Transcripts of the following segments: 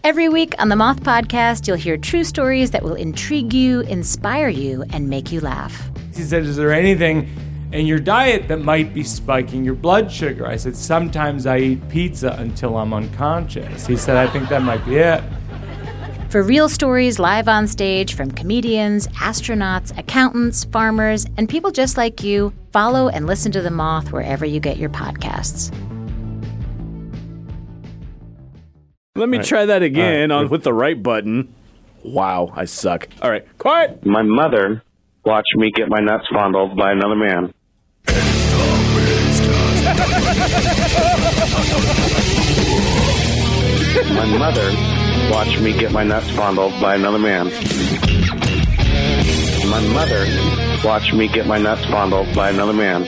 Every week on the Moth Podcast, you'll hear true stories that will intrigue you, inspire you, and make you laugh. He said, is there anything in your diet that might be spiking your blood sugar? I said, sometimes I eat pizza until I'm unconscious. He said, I think that might be it. For real stories live on stage from comedians, astronauts, accountants, farmers, and people just like you, follow and listen to The Moth wherever you get your podcasts. Let me try that again with the right button. Wow, I suck. All right, quiet. My mother watched me get my nuts fondled by another man. My mother watched me get my nuts fondled by another man. My mother watched me get my nuts fondled by another man.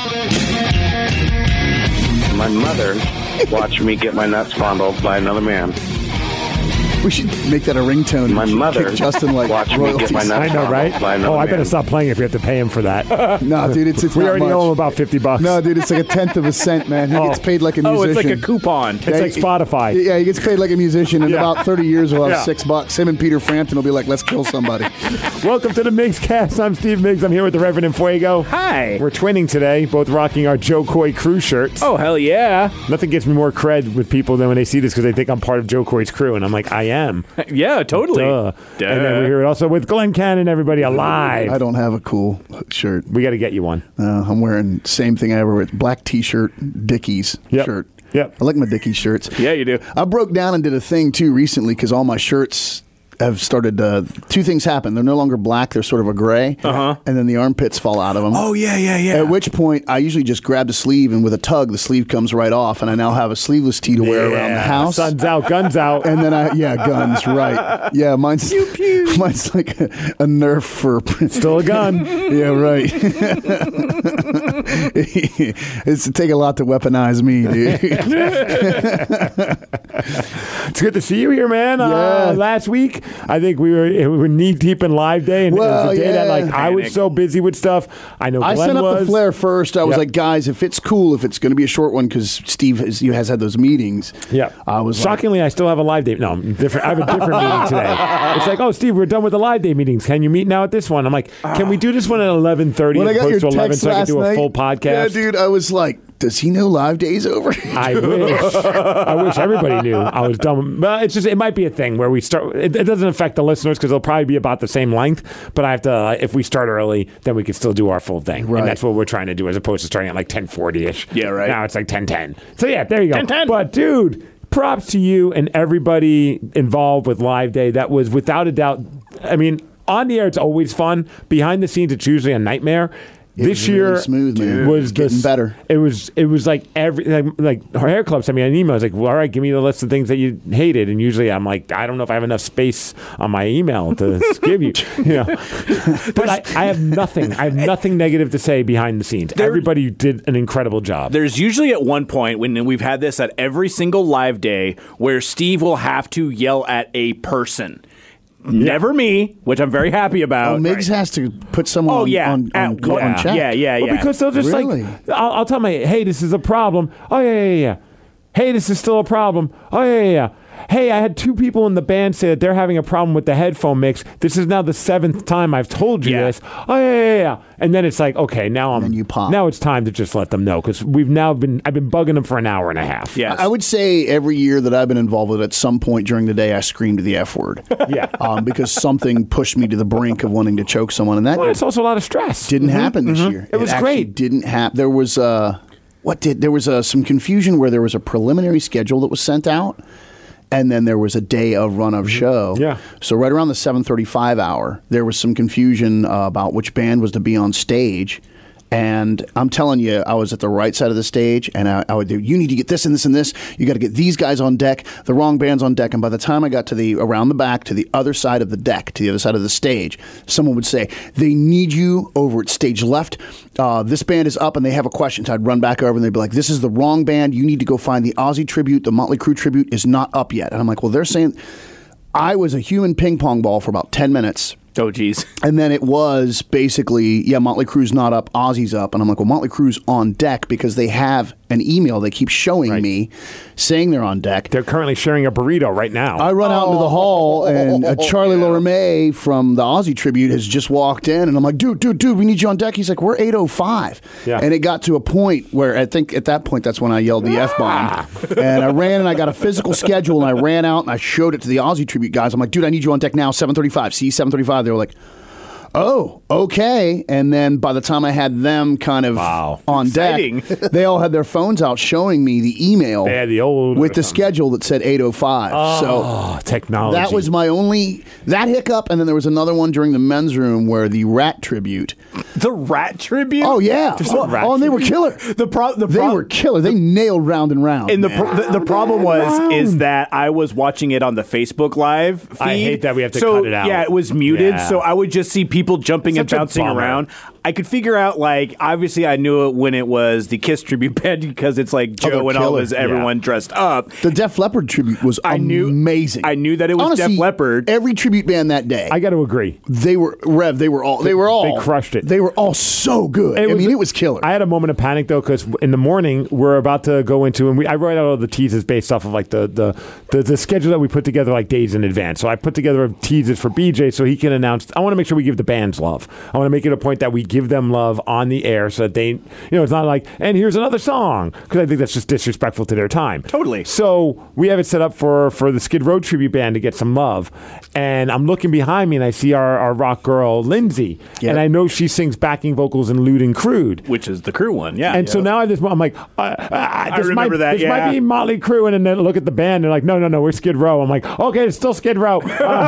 My mother watched me get my nuts fondled by another man. We should make that a ringtone. My mother Justin like watched me get my nuts I know, right? by another Oh, I better man. stop playing if we have to pay him for that. No, dude, it's We not already much. owe him about $50. No, dude, it's like a tenth of a cent, man. He gets paid like a musician. Oh, it's like a coupon. It's like Spotify. Yeah, he gets paid like a musician. In Yeah. about 30 years, we'll have Yeah. $6. Him and Peter Frampton will be like, let's kill somebody. Welcome to the Miggs Cast. I'm Steve Miggs. I'm here with the Reverend Fuego. Hi. We're twinning today, both rocking our Joe Coy crew shirts. Oh, hell yeah. Nothing gets me more cred with people than when they see this because they think I'm part of Joe Coy's crew, and I'm like, I am. Yeah, totally. Duh. And then we're here also with Glenn Cannon, everybody alive. I don't have a cool shirt. We got to get you one. I'm wearing same thing I ever wear. Black T-shirt, Dickies shirt. Yep. I like my Dickies shirts. Yeah, you do. I broke down and did a thing, too, recently because all my shirts have started two things happen. They're no longer black. They're sort of a gray. And then the armpits fall out of them. Oh, yeah. At which point, I usually just grab the sleeve, and with a tug, the sleeve comes right off, and I now have a sleeveless tee to wear around the house. Sun's out, guns out. And then guns, right. Yeah, mine's like a Nerf for... Still a gun. Yeah, right. It's take a lot to weaponize me, dude. It's good to see you here, man. Yeah. Last week, I think we were knee deep in Live Day, and it was a day that I was so busy with stuff. I know Glenn I sent up was. the flare first. I was like, guys, if it's cool, if it's going to be a short one, because Steve has had those meetings. Yeah. I was shockingly, I still have a Live Day. No, I'm different. I have a different meeting today. It's like, oh, Steve, we're done with the Live Day meetings. Can you meet now at this one? I'm like, can we do this one at 11:30 when I as got your opposed to 11 text so I can last do a night, full podcast? Yeah, dude, I was like, does he know Live Day's over? I wish everybody knew I was done. But it's just, it might be a thing where we start. It doesn't affect the listeners because they'll probably be about the same length. But I have to, if we start early, then we can still do our full thing. Right. And that's what we're trying to do as opposed to starting at like 10:40ish. Yeah, right. Now it's like 10:10. So yeah, there you go. 10:10. But dude, props to you and everybody involved with Live Day. That was without a doubt. I mean, on the air it's always fun. Behind the scenes, it's usually a nightmare. This year really smooth, man. was getting better. It was like like our hair club sent me an email. I was like, well, all right, give me the list of things that you hated. And usually I'm like, I don't know if I have enough space on my email to give you. But I have nothing. I have nothing negative to say behind the scenes. Everybody did an incredible job. There's usually at one point when we've had this at every single Live Day where Steve will have to yell at a person. Never me, which I'm very happy about. Oh, Miggs has to put someone on check. Yeah. Well, because they'll just Really? like, I'll tell my, hey, this is a problem. Oh, yeah. Hey, this is still a problem. Oh, yeah. Hey, I had two people in the band say that they're having a problem with the headphone mix. This is now the 7th time I've told you this. Oh, yeah. And then it's like, okay, now then you pop. Now it's time to just let them know because I've been bugging them for an hour and a half. Yes. I would say every year that I've been involved with it, at some point during the day, I screamed the F word. Yeah. Because something pushed me to the brink of wanting to choke someone. And that Well, it's also a lot of stress. didn't happen this year. It was actually great. Didn't happen. There was some confusion where there was a preliminary schedule that was sent out. And then there was a day of run of show. Yeah. So right around the 7:35 hour, there was some confusion about which band was to be on stage. And I'm telling you, I was at the right side of the stage, and I would do, you need to get this and this and this. You got to get these guys on deck, the wrong band's on deck. And by the time I got to around the back to the other side of the deck, to the other side of the stage, someone would say, they need you over at stage left. This band is up, and they have a question. So I'd run back over, and they'd be like, this is the wrong band. You need to go find the Ozzy tribute. The Motley Crue tribute is not up yet. And I'm like, well, they're saying I was a human ping pong ball for about 10 minutes. Oh, geez. And then it was basically, Motley Crue's not up, Ozzy's up. And I'm like, well, Motley Crue's on deck because they have an email they keep showing me saying they're on deck. They're currently sharing a burrito right now. I run out into the hall, and Charlie Lorame from the Aussie Tribute has just walked in, and I'm like, dude, we need you on deck. He's like, we're 8:05. Yeah. And it got to a point where I think at that point that's when I yelled the F-bomb. And I ran and I got a physical schedule, and I ran out and I showed it to the Aussie Tribute guys. I'm like, dude, I need you on deck now, 7:35. See, 7:35. They were like, oh, okay. And then by the time I had them kind of on Exciting. deck, they all had their phones out showing me the email They had the old with the schedule that said 8:05. Oh, technology. That was my only that hiccup, and then there was another one during the men's room where the Rat Tribute. The Rat Tribute? Oh yeah, and they were killer. They were killer. They nailed Round and Round. And the problem is that I was watching it on the Facebook Live feed. I hate that we have to cut it out. Yeah, it was muted, Yeah. so I would just see people jumping and Such a bouncing bummer. around. I could figure out, like, obviously I knew it when it was the Kiss tribute band because it's like they're Joe and all killer. his everyone dressed up. The Def Leppard tribute was amazing. I knew that it was Honestly, Def Leppard. Every tribute band that day, I got to agree. they were all They crushed it. They were all so good. It was killer. I had a moment of panic though because in the morning we're about to go into and I write out all the teases based off of like the schedule that we put together like days in advance. So I put together teases for BJ so he can announce. I want to make sure we give the bands love. I want to make it a point that we give them love on the air so that they, it's not like, and here's another song, because I think that's just disrespectful to their time. Totally. So we have it set up for the Skid Row tribute band to get some love, and I'm looking behind me and I see our rock girl Lindsay, and I know she sings backing vocals in Lewd and Crude, Which is the Crew one, yeah. and so now I'm like, this remember that, This might be Motley Crue, and then look at the band, and like, no, we're Skid Row. I'm like, okay, it's still Skid Row.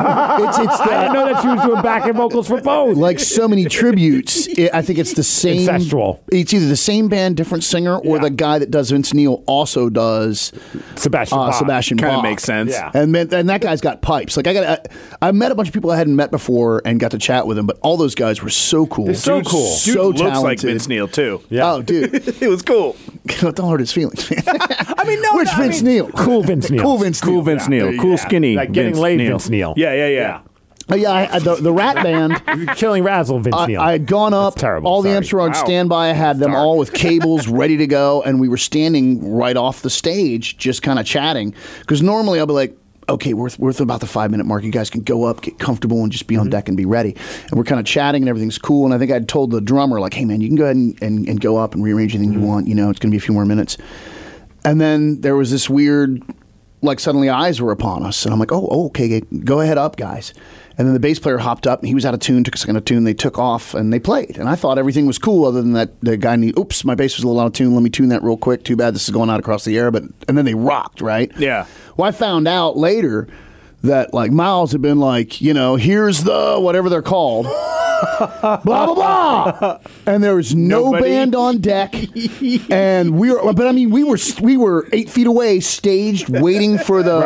I didn't know that she was doing backing vocals for both. Like so many tributes, I think it's the same. Incestual. It's either the same band, different singer, or the guy that does Vince Neil also does Sebastian Bach. Sebastian Kind of Bach. makes sense. Yeah. And that guy's got pipes. Like I met a bunch of people I hadn't met before and got to chat with them, but all those guys were so cool. They're so cool. Dude So looks like talented. Vince Neil, too. Yeah. Oh, dude. It was cool. Don't hurt his feelings, man. I mean, no, Which Vince Neil? Cool Vince Neil. Cool Vince Neil. Cool Vince Neil. Cool skinny Like getting Vince laid Neil. Vince Neil. Yeah. Oh, yeah, the Rat Band. Killing Razzle Vince Neil. I had gone up. That's terrible. All the Sorry. amps were on standby. I had them all with cables ready to go, and we were standing right off the stage, just kind of chatting. Because normally I'll be like, okay, we're about the 5-minute mark. You guys can go up, get comfortable, and just be on deck and be ready. And we're kind of chatting, and everything's cool. And I think I'd told the drummer, like, hey, man, you can go ahead and go up and rearrange anything you want. It's going to be a few more minutes. And then there was this weird, like, suddenly eyes were upon us. And I'm like, oh, okay, go ahead up, guys. And then the bass player hopped up, and he was out of tune, took a second to tune. They took off, and they played. And I thought everything was cool other than that the guy oops, my bass was a little out of tune. Let me tune that real quick. Too bad this is going out across the air. And then they rocked, right? Yeah. Well, I found out later that, like, Miles had been like, here's the whatever they're called. blah, blah, blah. And there was no Nobody. band on deck. And we were 8 feet away, staged, waiting for the,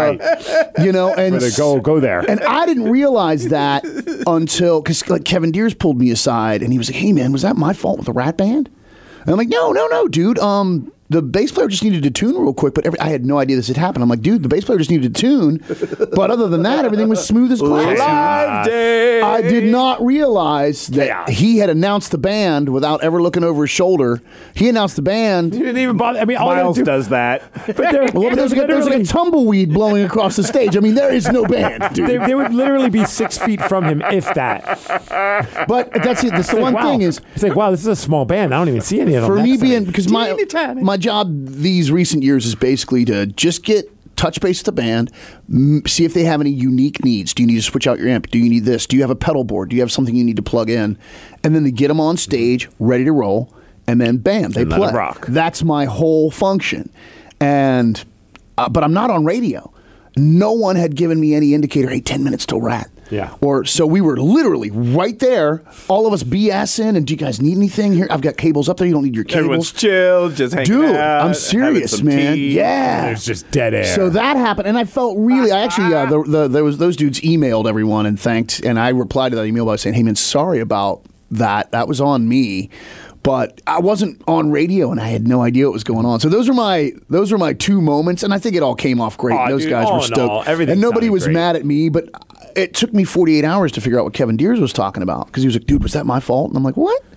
and For the go there. and I didn't realize that until, because like Kevin Deers pulled me aside and he was like, hey man, was that my fault with the Rat Band? And I'm like, no, dude. The bass player just needed to tune real quick, but I had no idea this had happened. I'm like, dude, the bass player just needed to tune. But other than that, everything was smooth as glass. Live day. I did not realize that he had announced the band without ever looking over his shoulder. He announced the band. He didn't even bother. I mean, all Miles they do, does that. But they're, Well, there's like a tumbleweed blowing across the stage. I mean, there is no band, dude. they would literally be 6 feet from him, if that. But that's it. That's the one Wow. thing is, It's like, wow, this is a small band. I don't even see any of them. for on me that side. being, because my job these recent years is basically to just touch base with the band, see if they have any unique needs. Do you need to switch out your amp? Do you need this? Do you have a pedal board? Do you have something you need to plug in? And then to get them on stage, ready to roll, and then bam, they And let play. it rock. That's my whole function. And but I'm not on radio. No one had given me any indicator, hey, 10 minutes till Rat. Yeah. Or so we were literally right there, all of us BSing, and do you guys need anything here? I've got cables up there. You don't need your cables. Everyone's chill, just hanging Dude, out. I'm having serious, some man. tea. Yeah. There's just dead air. So that happened, and I felt really. I actually, there was those dudes emailed everyone and thanked, and I replied to that email by saying, "Hey man, sorry about that. That was on me." But I wasn't on radio, and I had no idea what was going on. So those were my two moments, and I think it all came off great. Aw, Those dude, guys all were in stoked, all, everything and nobody sounded was great. mad at me. But it took me 48 hours to figure out what Kevin Deers was talking about, because he was like, "Dude, was that my fault?" And I'm like, "What?"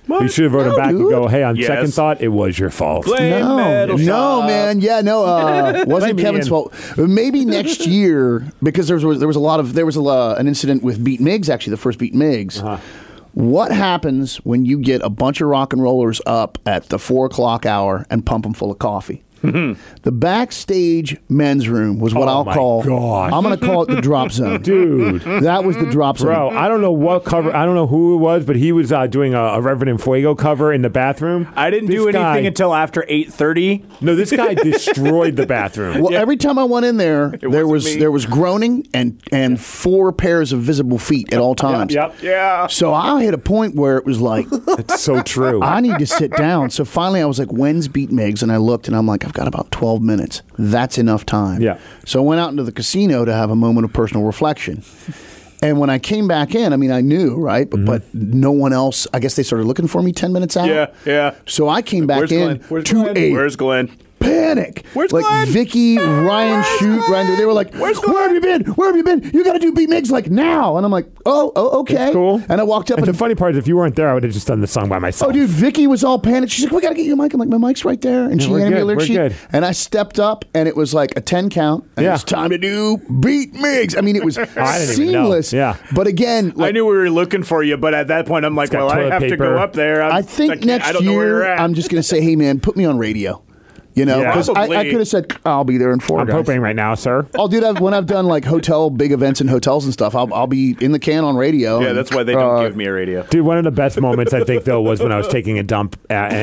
You should have wrote him No, back and dude. go, hey, on Yes. second thought, it was your fault. No, man. Yeah, no. Wasn't me Kevin's in. fault. Maybe next year, because there was an incident with Beat Migs. Actually, the first Beat Migs. What happens when you get a bunch of rock and rollers up at the 4 o'clock hour and pump them full of coffee? The backstage men's room was what Oh I'll my call. gosh. I'm going to call it the drop zone, Dude. That was the drop zone. Bro, I don't know what cover. I don't know who it was, but he was doing a Reverend and Fuego cover in the bathroom. I didn't do This anything guy- until after 8:30. No, this guy destroyed the bathroom. Well, every time I went in there, there wasn't me. was groaning and 4 pairs of visible feet at all times. Yep. Yeah. So I hit a point where it was like, It's so true. I need to sit down. So finally, I was like, when's Beat Migs? And I looked, and I'm like, I've got about 12 minutes. That's enough time. Yeah. So I went out into the casino to have a moment of personal reflection. And when I came back in, I mean, I knew, right? But no one else, I guess they started looking for me 10 minutes out. Yeah. So I came back Where's in Glenn? to a Where's Glenn? panic. Where's like Glenn? Vicky, Ryan, Shoot, Ryan, they were like, Where's where have you been? Where have you been? You got to do Beat Migs like now. And I'm like, oh, okay. It's cool. And I walked up And and the funny part is, if you weren't there, I would have just done the song by myself. oh, dude, Vicky was all panicked. She's like, we got to get you a mic. I'm like, my mic's right there. And she we're handed me a good, lyric we're sheet. good. And I stepped up, and it was like a 10 count. And Yeah. it's time to do Beat Migs. I mean, it was didn't even know. seamless. Yeah. But again, I knew we were looking for you, but at that point, I'm like, got well, I toilet have to paper. go up there. I think can't- next I don't know where you're year, at. I'm just going to say, hey, man, put me on radio. You know, Yeah. because I Probably. could have said, I'll be there in 4 I'm guys. hoping right now, sir. I'll do that when I've done like big events in hotels and stuff. I'll be in the can on radio. Yeah, and, that's why they don't give me a radio. Dude, one of the best moments I think though was when I was taking a dump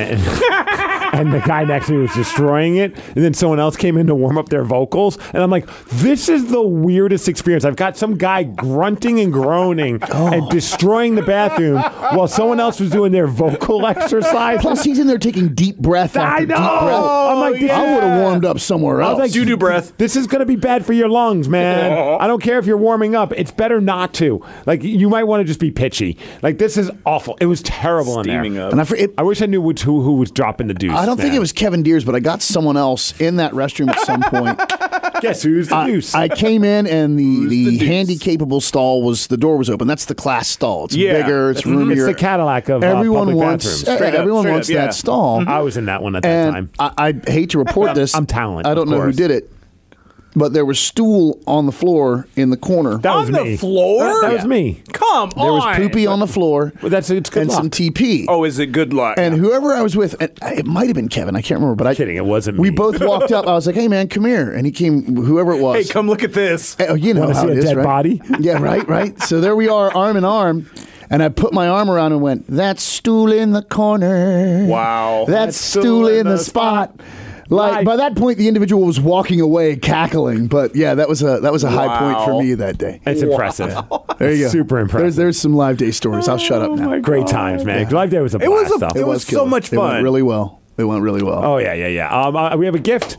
and the guy next to me was destroying it, and then someone else came in to warm up their vocals, and I'm like, this is the weirdest experience. I've got some guy grunting and groaning and destroying the bathroom while someone else was doing their vocal exercise. Plus, he's in there taking deep breath after I deep breath. know. I'm like, I would have warmed up somewhere I else. was like, Doo-doo breath. This is going to be bad for your lungs, man. I don't care if you're warming up. It's better not to. Like, you might want to just be pitchy. Like, this is awful. It was terrible Steaming in there. up. And I wish I knew who was dropping the deuce. I don't think man. it was Kevin Deers, but I got someone else in that restroom at some point. Guess who's the deuce? I came in and the the deuce? handy-capable stall the door was open. That's the class stall. It's Yeah. bigger, it's It's roomier. It's the Cadillac of everyone public wants bathrooms. Straight up, everyone straight wants up, yeah. that stall. I was in that one at that And time. I hate to report this. I'm talent, I don't of know who course. did it, but there was stool on the floor in the corner. That was On the me. floor? That was me. Come on. There was poopy on the floor Well, it's good and luck. some TP. Oh, is it good luck? And whoever I was with, and it might have been Kevin. I can't remember, but Kidding, it wasn't We me. both walked up. I was like, "Hey, man, come here," and he came. Whoever it was. hey, come look at this. Oh, you know Wanna how see it a is, dead right? body? Yeah, right. So there we are, arm in arm, and I put my arm around and went, "That stool in the corner. Wow. That stool in the spot." Like Right. by that point, the individual was walking away, cackling. But yeah, that was a high point for me that day. It's impressive. There you go. Super impressive. There's some live day stories. I'll shut up now. Great times, man. Live Day was a It was blast. a- though. it was so killer. much It went fun. really well. It went really well. Oh yeah. We have a gift.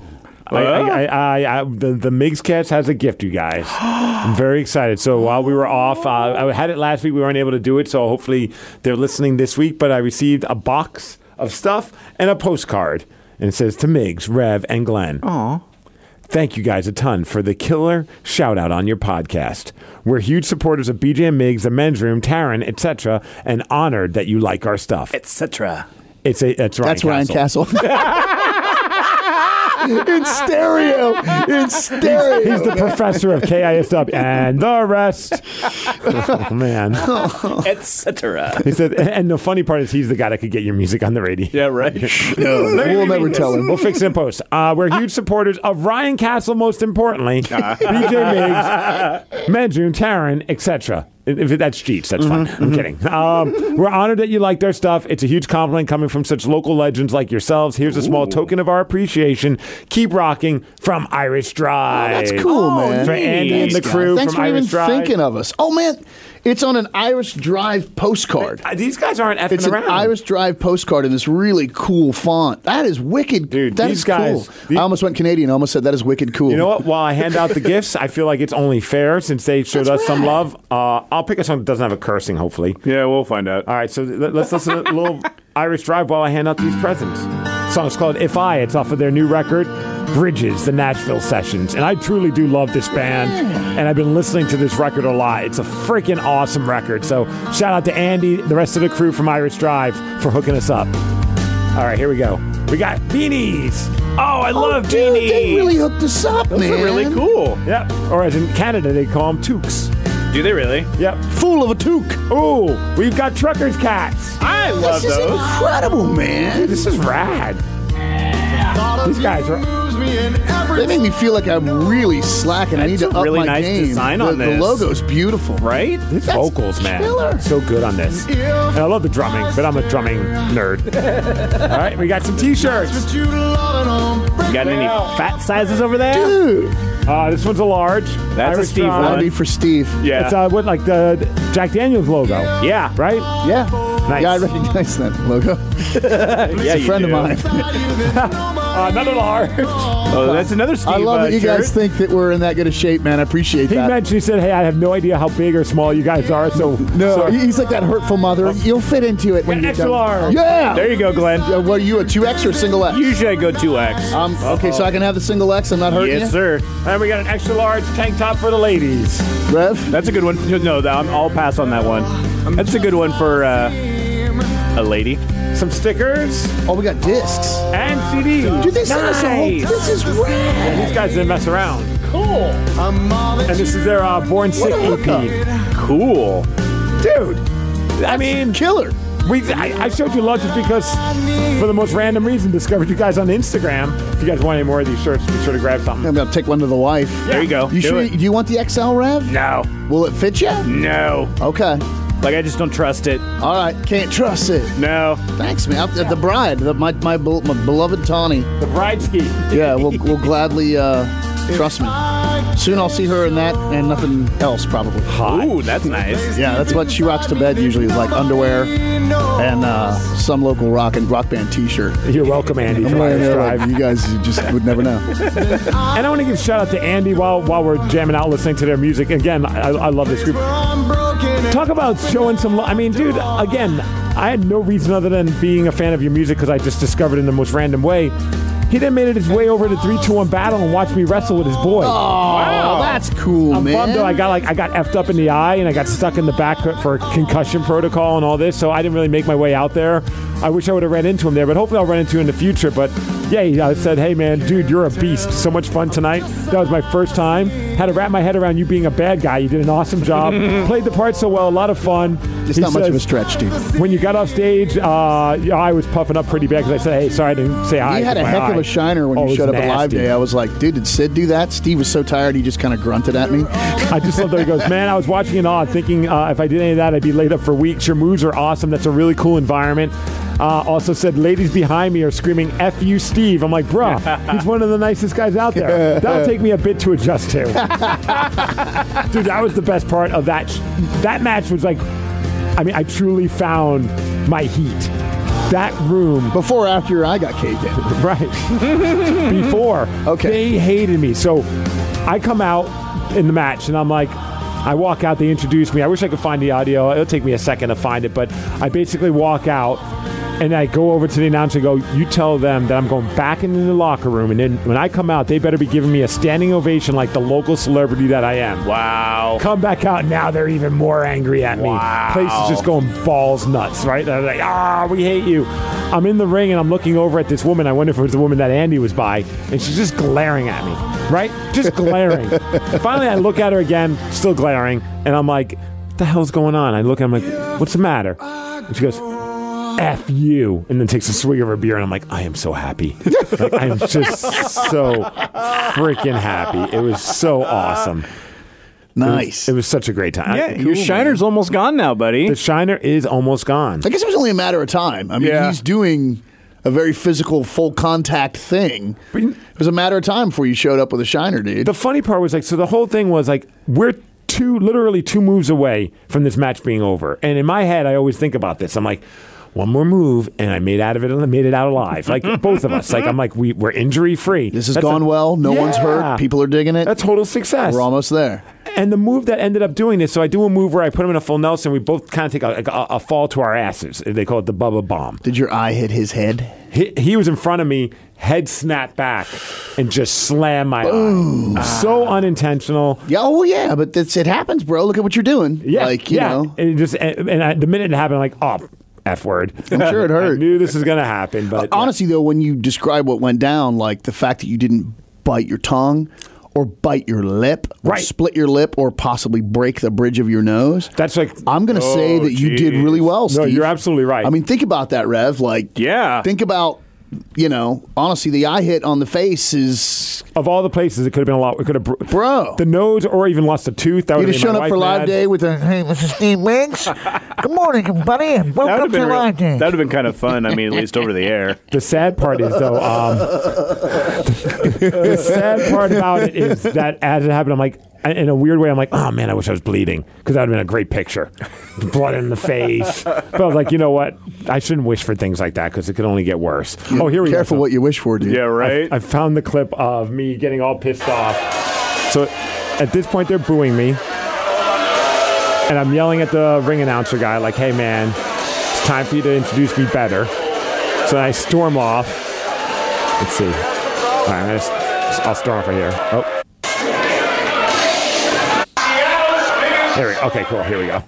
The Migs Cats has a gift, you guys. I'm very excited. So while we were off, I had it last week. We weren't able to do it, so hopefully they're listening this week. But I received a box of stuff and a postcard, and it says to Migs, Rev, and Glenn. Aww. Thank you guys a ton for the killer shout out on your podcast. We're huge supporters of BJ and Migs, the Men's Room, Taryn, etc., and honored that you like our stuff. Etc. That's Ryan Castle. In stereo. In stereo. He's the professor of KISW and the rest. Oh, man. Etc. He said, and the funny part is he's the guy that could get your music on the radio. Yeah, right. No, we'll never tell him. We'll fix it in post. We're huge supporters of Ryan Castle, most importantly, BJ Miggs, Men's Room, Taryn, etc. If that's cheats, that's fine. I'm kidding. We're honored that you liked our stuff. It's a huge compliment coming from such local legends like yourselves. Here's a small token of our appreciation. Keep rocking from Irish Drive. That's cool, man. For Andy and the crew Thanks from for even Irish Drive. thinking of us. Oh, man. It's on an Irish Drive postcard. These guys aren't effing It's an around. Irish Drive postcard in this really cool font. That is wicked. Dude, that these is guys- cool. I almost went Canadian. I almost said that is wicked cool. You know what? While I hand out the gifts, I feel like it's only fair since they showed us some love. I'll pick a song that doesn't have a cursing, hopefully. Yeah, we'll find out. All right, so let's listen to a little Irish Drive while I hand out these presents. The song's called If I. It's off of their new record. Bridges, the Nashville Sessions. And I truly do love this band, and I've been listening to this record a lot. It's a freaking awesome record. So shout out to Andy, the rest of the crew from Irish Drive for hooking us up. All right, here we go. We got beanies. Oh, I love dude, beanies. they really hooked us up, Those man. are really cool. Yep. Or as in Canada, they call them toques. Do they really? Yep. Full of a toque. Ooh, we've got truckers' cats. I love This is those. incredible, man. This is rad. These guys are... They make me feel like I'm really slacking. I need That's to a up really my nice game. design the, on The this. logo's beautiful. Right? These That's vocals, man. killer. So good on this. And I love the drumming, but I'm a drumming nerd. All right, we got some T-shirts. You got any fat sizes over there? Dude, This one's a large. That's a Irish Steve Drive. that'd be for Steve. Yeah. It's with like the Jack Daniels logo. Yeah. Right? Yeah. Nice. Yeah, I recognize that logo. Yeah, It's a friend of mine. Another large. Oh, that's another Steve I love that you shirt. guys think that we're in that good a shape, man. I appreciate He that. mentioned, he said, hey, I have no idea how big or small you guys are, so... No, sorry. he's like that hurtful mother. You'll fit into it when An you're extra done. large. Yeah. There you go, Glenn. What are you, a 2X or a single X? Usually I go 2X. Okay, so I can have the single X. I'm not hurting Yes, you? sir. And we got an extra large tank top for the ladies. Rev? That's a good one. No, I'll pass on that one. That's a good one for a lady. Some stickers Oh, we got discs. and CDs. Dude, they sent us a whole... Nice. This is rad. These guys didn't mess around. Cool. And this is their Born Sick a hookup. EP. Cool. Dude, I mean... Killer. I showed you love just because, for the most random reason, discovered you guys on Instagram. If you guys want any more of these shirts, be sure to grab something. I'm going to take one to the wife. There you go. You Do sure? it. Do you want the XL, Rev? No. Will it fit you? No. Okay. Like, I just don't trust it. All right. Can't trust it. No. Thanks, man. The bride, my beloved Tawny. The bride ski. Yeah, we'll gladly trust me. Soon I'll see her in that and nothing else, probably. Ooh, that's nice. Yeah, that's what she rocks to bed usually, is like underwear and some local rock band T-shirt. You're welcome, Andy, I'm from wearing Irish it like Drive. you guys just would never know. And I want to give a shout out to Andy while we're jamming out listening to their music. Again, I love this group. Talk about showing some love. I mean, dude, again, I had no reason other than being a fan of your music because I just discovered it in the most random way. He then made it his way over to 3-2-1 Battle and watched me wrestle with his boy. Oh, that's cool, I'm man. bummed though. I got effed up in the eye and I got stuck in the back for concussion protocol and all this, so I didn't really make my way out there. I wish I would have ran into him there, but hopefully I'll run into him in the future. But yeah, I said, hey man, dude, you're a beast. So much fun tonight. That was my first time. Had to wrap my head around you being a bad guy. You did an awesome job. Played the part so well. A lot of fun. Just He not much of a says, stretch, dude. when you got off stage, I was puffing up pretty bad because I said, hey, sorry I didn't say hi. You had with a my heck of eye. a shiner when Oh, it you was showed up at Live nasty. Day. I was like, dude, did Sid do that? Steve was so tired, he just kind of grunted at me. I just love that he goes, man, I was watching it all, thinking if I did any of that, I'd be laid up for weeks. Your moves are awesome. That's a really cool environment. Also said, ladies behind me are screaming, F you, Steve. I'm like, bruh, he's one of the nicest guys out there. That'll take me a bit to adjust to. Dude, that was the best part of that. That match was like, I mean, I truly found my heat. That room, Before or after your eye got caved in? right, before, Okay. they hated me. So I come out in the match, and I'm like, I walk out, they introduce me. I wish I could find the audio. It'll take me a second to find it, but I basically walk out, and I go over to the announcer and go, you tell them that I'm going back into the locker room, and then when I come out, they better be giving me a standing ovation like the local celebrity that I am. Wow. Come back out, now they're even more angry at me. Wow. Place is just going balls nuts, right? They're like, we hate you. I'm in the ring, and I'm looking over at this woman. I wonder if it was the woman that Andy was by, and she's just glaring at me, right? Just glaring. Finally, I look at her again, still glaring, and I'm like, what the hell's going on? I look at her, I'm like, what's the matter? And she goes, F you, and then takes a swig of her beer, and I'm like, I am so happy. Like, I am just so freaking happy. It was so awesome. Nice. It was such a great time. Yeah, your shiner's almost gone now, buddy. The shiner is almost gone. I guess it was only a matter of time. I mean, Yeah. he's doing a very physical, full contact thing. It was a matter of time before you showed up with a shiner, dude. The funny part was, like, so the whole thing was like, we're literally two moves away from this match being over. And in my head, I always think about this. I'm like, one more move, and I made it out alive. Like, both of us. Like, I'm like, we're injury free. This has gone well. No one's hurt. Yeah. People are digging it. That's total success. We're almost there. And the move that ended up doing this, so I do a move where I put him in a full Nelson. We both kind of take a fall to our asses. They call it the Bubba Bomb. Did your eye hit his head? He was in front of me, head snapped back and just slammed my eye. So unintentional. Yeah, oh yeah, but it happens, bro. Look at what you're doing. Yeah, like you know. And it just the minute it happened, I'm like, oh, F word. I'm sure it hurt. I knew this was gonna happen, but honestly, though, when you describe what went down, like the fact that you didn't bite your tongue or bite your lip, or Right. split your lip, or possibly break the bridge of your nose. that's like I'm going to say that you did really well, Steve. No, you're absolutely right. I mean, think about that, Rev. Like, Yeah. think about, honestly, the eye hit on the face is, of all the places, it could have been a lot. It could have bro. the nose, or even lost a tooth. That would You'd have have made shown my up for wife Live mad. Day with a, hey, Mr. Steve Wiggs. Good morning, everybody, and That would welcome have to been Live Day. that would have been kind of fun. I mean, at least over the air. The sad part is, though, the sad part about it is that as it happened, I'm like, in a weird way, I'm like, oh man, I wish I was bleeding, because that would have been a great picture. Blood in the face. But I was like, you know what? I shouldn't wish for things like that, because it could only get worse. Oh, here we go. Careful what you wish for, dude. Yeah, right. I found the clip of me getting all pissed off. So at this point, they're booing me. And I'm yelling at the ring announcer guy, like, hey man, it's time for you to introduce me better. So I storm off. Let's see. All right, I'll storm off right here. Oh. Here we go. Okay, cool. Here we go.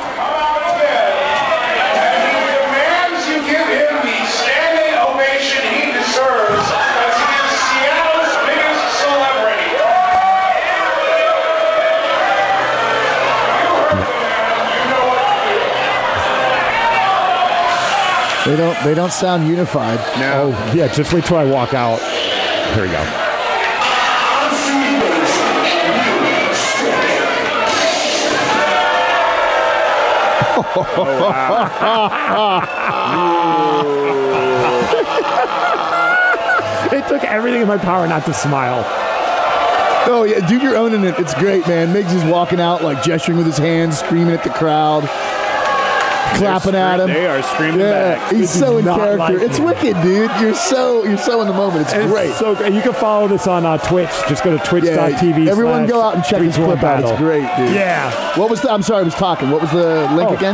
Demands you give him the standing ovation he deserves as he is Seattle's biggest celebrity. They don't sound unified. Oh, yeah, just wait till I walk out. Here we go. It took everything in my power not to smile. Oh, yeah, dude, you're owning it. It's great, man. Miggs is walking out, like, gesturing with his hands, screaming at the crowd, clapping at him. They are screaming Yeah, back. he's so in not character. like It's me. wicked, dude. You're so in the moment. It's And great. So great. You can follow this on Twitch. Just go to twitch.tv. Everyone go out and check this clip out. It's great, dude. Yeah. What was I'm sorry, I was talking. What was the link again?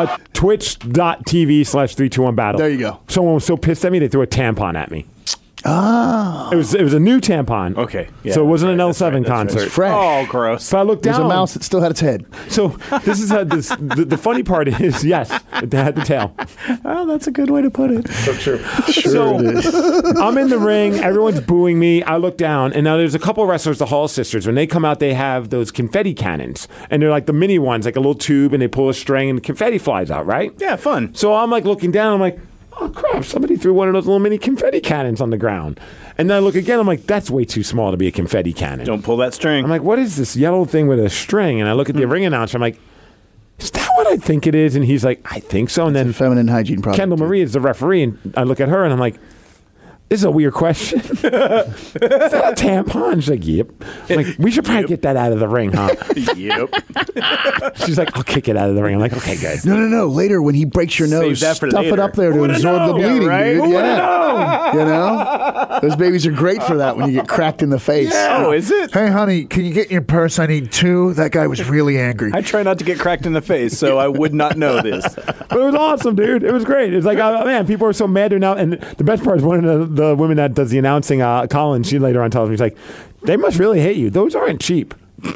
Twitch.tv/321battle. There you go. Someone was so pissed at me, they threw a tampon at me. Oh. It was a new tampon. Okay. Yeah, so it wasn't an that's L7 right, that's right. concert. Fresh. Oh, gross. So I looked There's down. a mouse that still had its head. So this is the funny part is, yes, it had the tail. Oh, that's a good way to put it. So true. So I'm in the ring. Everyone's booing me. I look down, and now there's a couple wrestlers, the Hall sisters. When they come out, they have those confetti cannons, and they're like the mini ones, like a little tube, and they pull a string, and the confetti flies out, right? Yeah, fun. So I'm like looking down. I'm like, oh crap! Somebody threw one of those little mini confetti cannons on the ground. And then I look again. I'm like, that's way too small to be a confetti cannon. Don't pull that string. I'm like, what is this yellow thing with a string? And I look at the ring announcer. I'm like, is that what I think it is? And he's like, I think so. And then Feminine hygiene product. Kendall Marie is the referee, and I look at her and I'm like, this is a weird question. Is that a tampon? She's like, yep. I'm like, we should probably get that out of the ring, huh? Yep. She's like, I'll kick it out of the ring. I'm like, okay, good. No. Later, when he breaks your Save nose, that for stuff it later. up there to Who would've absorb the known? bleeding, Yeah, right? dude. Who would've You know? Those babies are great for that when you get cracked in the face. Oh, is it? Hey, honey, can you get in your purse? I need 2. That guy was really angry. I try not to get cracked in the face, so I would not know this. But it was awesome, dude. It was great. It's like, man, people are so mad now. And the best part is one of the women that does the announcing, Colin, she later on tells me, she's like, they must really hate you. Those aren't cheap.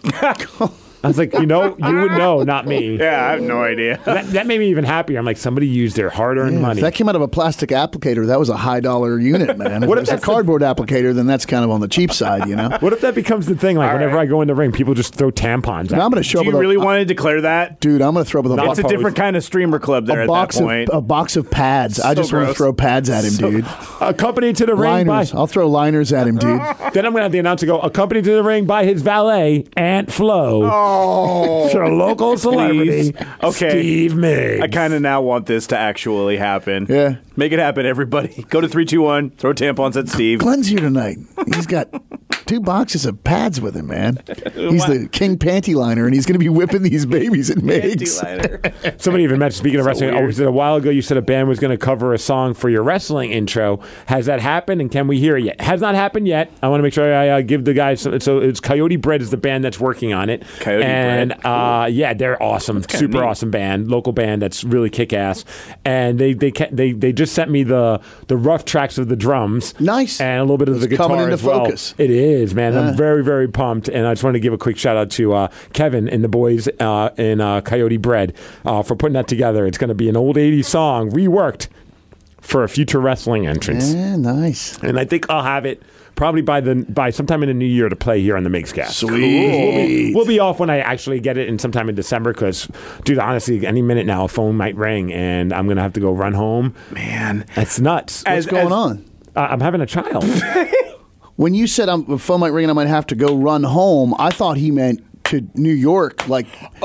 I was like, you would know, not me. Yeah, I have no idea. That made me even happier. I'm like, somebody used their hard-earned Yeah, money. if that came out of a plastic applicator, that was a high-dollar unit, man. If What it if was a that's cardboard applicator, then that's kind of on the cheap side, you know? What if that becomes the thing? Like, whenever I go in the ring, people just throw tampons Now at I'm me. going to show Do up you with really want to declare that? Dude, I'm going to throw up with a It's a box. different kind of streamer club there A at box that point. of a box of pads. I So just want to gross. throw pads at him, dude. Accompanied to the ring by... Liners. I'll throw liners at him, dude. Then I'm going to have the announcer go, accompanied to the ring by his valet, Aunt Flo. Oh, To a local celebrity, Okay. Steve Miggs. I kind of now want this to actually happen. Yeah. Make it happen, everybody. Go to 3, 2, 1. Throw tampons at Steve. Glenn's here tonight. He's got 2 boxes of pads with him, man. He's the king panty liner, and he's going to be whipping these babies at Migs. Somebody even mentioned, speaking of wrestling, was it a while ago you said a band was going to cover a song for your wrestling intro? Has that happened, and can we hear it yet? Has not happened yet. I want to make sure I give the guys, so it's Coyote Bread is the band that's working on it. Coyote and, Bread. Cool. Yeah, they're awesome. Super awesome band, local band that's really kick-ass. And they just sent me the rough tracks of the drums. Nice. And a little bit of the It's guitar coming into as well. focus. It is, man. I'm very, very pumped. And I just want to give a quick shout-out to Kevin and the boys in Coyote Bread for putting that together. It's going to be an old 80s song reworked for a future wrestling entrance. Yeah, nice. And I think I'll have it probably by sometime in the new year to play here on the Migscast. Sweet. We'll be off when I actually get it in sometime in December because, dude, honestly, any minute now a phone might ring and I'm going to have to go run home. Man. That's nuts. What's going on? I'm having a child. When you said the phone might ring and I might have to go run home, I thought he meant to New York. Like,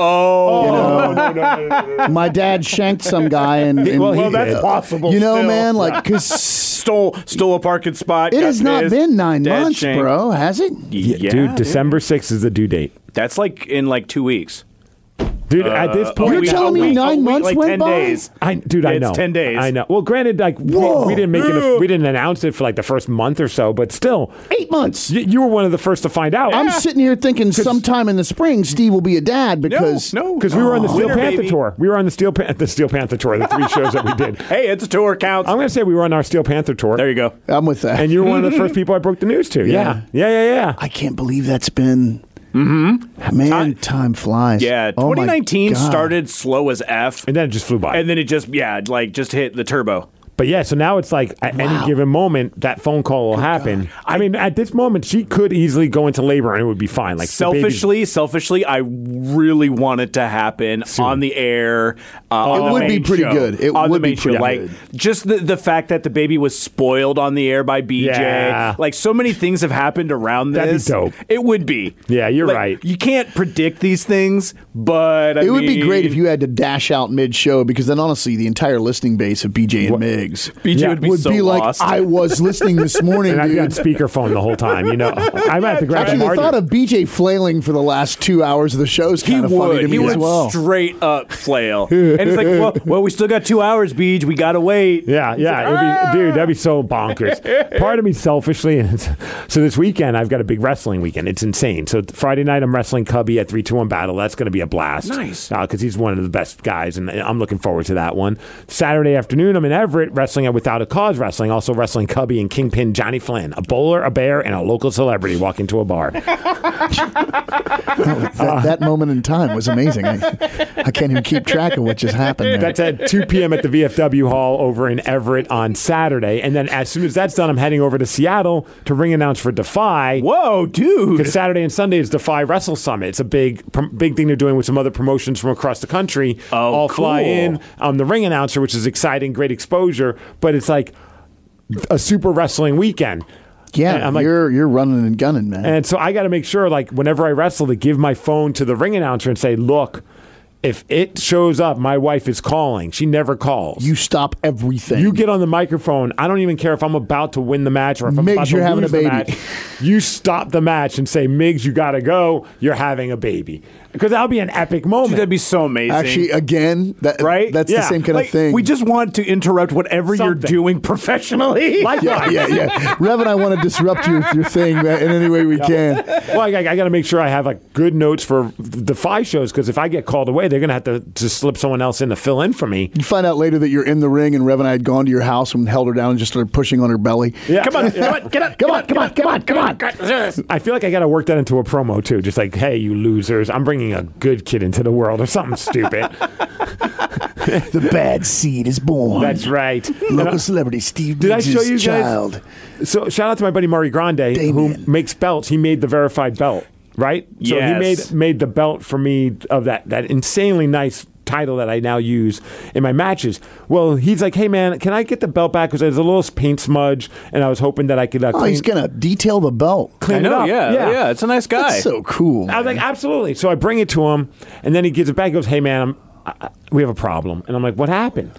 no. my dad shanked some guy, and Well, that's possible. You know, still. man, like, because Stole a parking spot. it got has not pissed, been 9 dad months, shanked. bro, has it? Yeah, Dude, December 6th is the due date. That's like in like 2 weeks. Dude, at this point, You're telling me 9 months like went 10 by? days. I It's know. 10 days. I know. Well, granted, like we didn't make it. We didn't announce it for like the first month or so, but still, 8 months. you were one of the first to find out. I'm sitting here thinking sometime in the spring Steve will be a dad because No. Because we were on the Steel Winter, Panther baby. tour. We were on the Steel Panther tour, the 3 shows that we did. Hey, it's a tour, counts. I'm going to say we were on our Steel Panther tour. There you go. I'm with that. And you were one of the first people I broke the news to. Yeah. Yeah. I can't believe that's been. Man, time flies. Yeah, Oh my 2019 God. started slow as F, And then it just flew by. and then it just just hit the turbo. But yeah, so now it's like at any given moment, that phone call will happen. I mean, at this moment, she could easily go into labor and it would be fine. Like the baby's- Selfishly, I really want it to happen on the air. On It the would be main pretty show. good. It on would the be main show. pretty Like good. just the fact that the baby was spoiled on the air by BJ. Yeah. Like so many things have happened around That'd be this. dope. It would be. Yeah, you're Like, right. You can't predict these things, but It would be mean, great if you had to dash out mid-show because then honestly, the entire listening base of BJ and Migs BJ Yeah, would be would so be like, lost. I was listening this morning, and I'd be on dude. speakerphone the whole time. You know, I'm at the Grand Actually, the Mardi. thought of BJ flailing for the last 2 hours of the show is He kind of funny would. to He me would as well. straight up flail. And it's like, well, we still got 2 hours, Beej. We got to wait. Yeah. It'd be, dude, that'd be so bonkers. Part of me selfishly, so this weekend, I've got a big wrestling weekend. It's insane. So Friday night, I'm wrestling Cubby at 3-2-1 Battle. That's going to be a blast. Nice. Because he's one of the best guys, and I'm looking forward to that one. Saturday afternoon, I'm in Everett wrestling at Without a Cause Wrestling, also wrestling Cubby and Kingpin Johnny Flynn, a bowler, a bear, and a local celebrity walk into a bar. That moment in time was amazing. I can't even keep track of what just happened there. That's at 2 p.m. at the VFW Hall over in Everett on Saturday. And then as soon as that's done, I'm heading over to Seattle to ring announce for Defy. Whoa, dude. Because Saturday and Sunday is Defy Wrestle Summit. It's a big thing they're doing with some other promotions from across the country. Oh, all fly cool. in. I'm the ring announcer, which is exciting, great exposure. But it's like a super wrestling weekend. Yeah, And I'm like, you're running and gunning, man. and so I got to make sure, like, whenever I wrestle, to give my phone to the ring announcer and say, look, if it shows up, my wife is calling. She never calls. You stop everything. You get on the microphone. I don't even care if I'm about to win the match or if I'm Migs, about to you're having lose a the baby. match. You stop the match and say, Migs, you got to go. You're having a baby. Because that'll be an epic moment. Dude, that'd be so amazing. Actually, again, Right? That's Yeah. the same kind Like, of thing. we just want to interrupt whatever you're Something. doing professionally. yeah. Rev and I want to disrupt your thing in any way we can. Well, I got to make sure I have like good notes for the Defy shows because if I get called away, they're going to have to slip someone else in to fill in for me. You find out later that you're in the ring and Rev and I had gone to your house and held her down and just started pushing on her belly. Yeah. Come on, get up. Come on. I feel like I got to work that into a promo too. Just like, hey, you losers, I'm bringing a good kid into the world or something stupid. The bad seed is born. That's right. Local celebrity Steve Did I Biggs' show you guys- child. So shout out to my buddy Murray Grande, who Damien. makes belts. He made the verified belt, right? So Yes. he made the belt for me of that insanely nice title that I now use in my matches. Well, he's like, hey man, can I get the belt back? Because there's a little paint smudge, and I was hoping that I could Oh, he's going to detail the belt. clean I know, it up. yeah, it's a nice guy. That's so cool. I was like, absolutely. So I bring it to him, and then he gives it back. He goes, hey man, we have a problem. And I'm like, what happened?